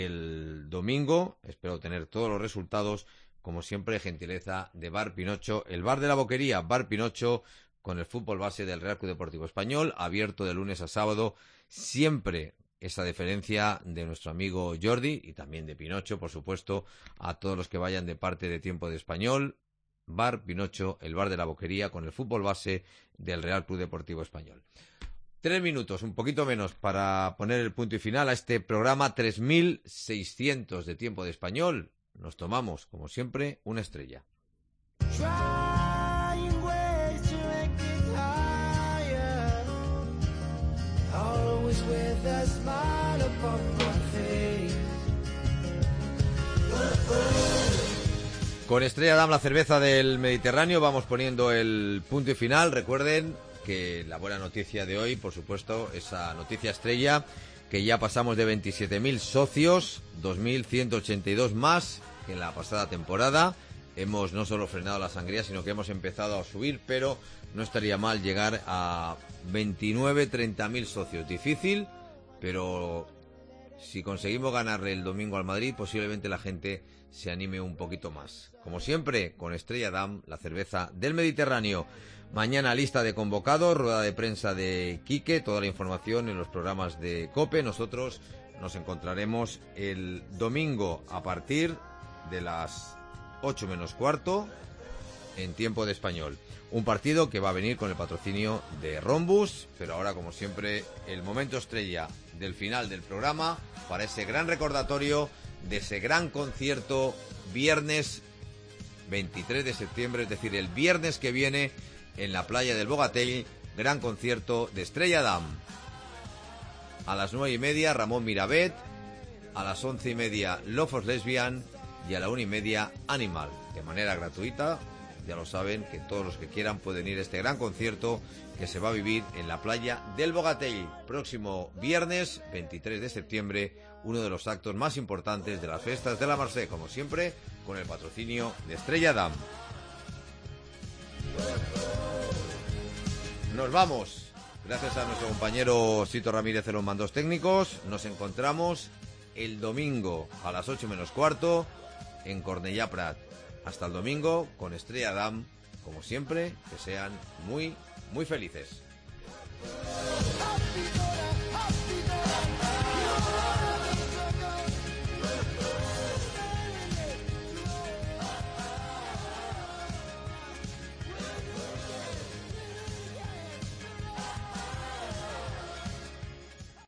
el domingo. Espero tener todos los resultados, como siempre, gentileza de Bar Pinocho, el bar de la Boquería, Bar Pinocho, con el fútbol base del Real Club Deportivo Español, abierto de lunes a sábado, siempre esa deferencia de nuestro amigo Jordi y también de Pinocho, por supuesto, a todos los que vayan de parte de Tiempo de Español. Bar Pinocho, el bar de la Boquería, con el fútbol base del Real Club Deportivo Español. Tres minutos, un poquito menos, para poner el punto y final a este programa tres mil seiscientos de Tiempo de Español. Nos tomamos, como siempre, una estrella. Con Estrella Damm, la cerveza del Mediterráneo, vamos poniendo el punto y final. Recuerden que la buena noticia de hoy, por supuesto, esa noticia estrella, que ya pasamos de veintisiete mil socios, dos mil ciento ochenta y dos más que en la pasada temporada. Hemos no solo frenado la sangría, sino que hemos empezado a subir, pero no estaría mal llegar a veintinueve, treinta mil socios. Difícil, pero si conseguimos ganarle el domingo al Madrid, posiblemente la gente se anime un poquito más. Como siempre, con Estrella Damm, la cerveza del Mediterráneo. Mañana lista de convocados, rueda de prensa de Quique, toda la información en los programas de COPE. Nosotros nos encontraremos el domingo a partir de las ocho menos cuarto en Tiempo de Español. Un partido que va a venir con el patrocinio de Rhombus, pero ahora, como siempre, el momento estrella del final del programa para ese gran recordatorio de ese gran concierto viernes veintitrés de septiembre, es decir, el viernes que viene en la playa del Bogatell, gran concierto de Estrella Damm. A las nueve y media Ramón Mirabet, a las once y media Lofos Lesbian y a la una y media Animal, de manera gratuita. Ya lo saben, que todos los que quieran pueden ir a este gran concierto que se va a vivir en la playa del Bogatell. Próximo viernes, veintitrés de septiembre, uno de los actos más importantes de las fiestas de la Mercè, como siempre, con el patrocinio de Estrella Damm. Nos vamos. Gracias a nuestro compañero Sito Ramírez en los mandos técnicos. Nos encontramos el domingo a las ocho menos cuarto en Cornellà Prat. Hasta el domingo con Estrella Damm, como siempre, que sean muy, muy felices.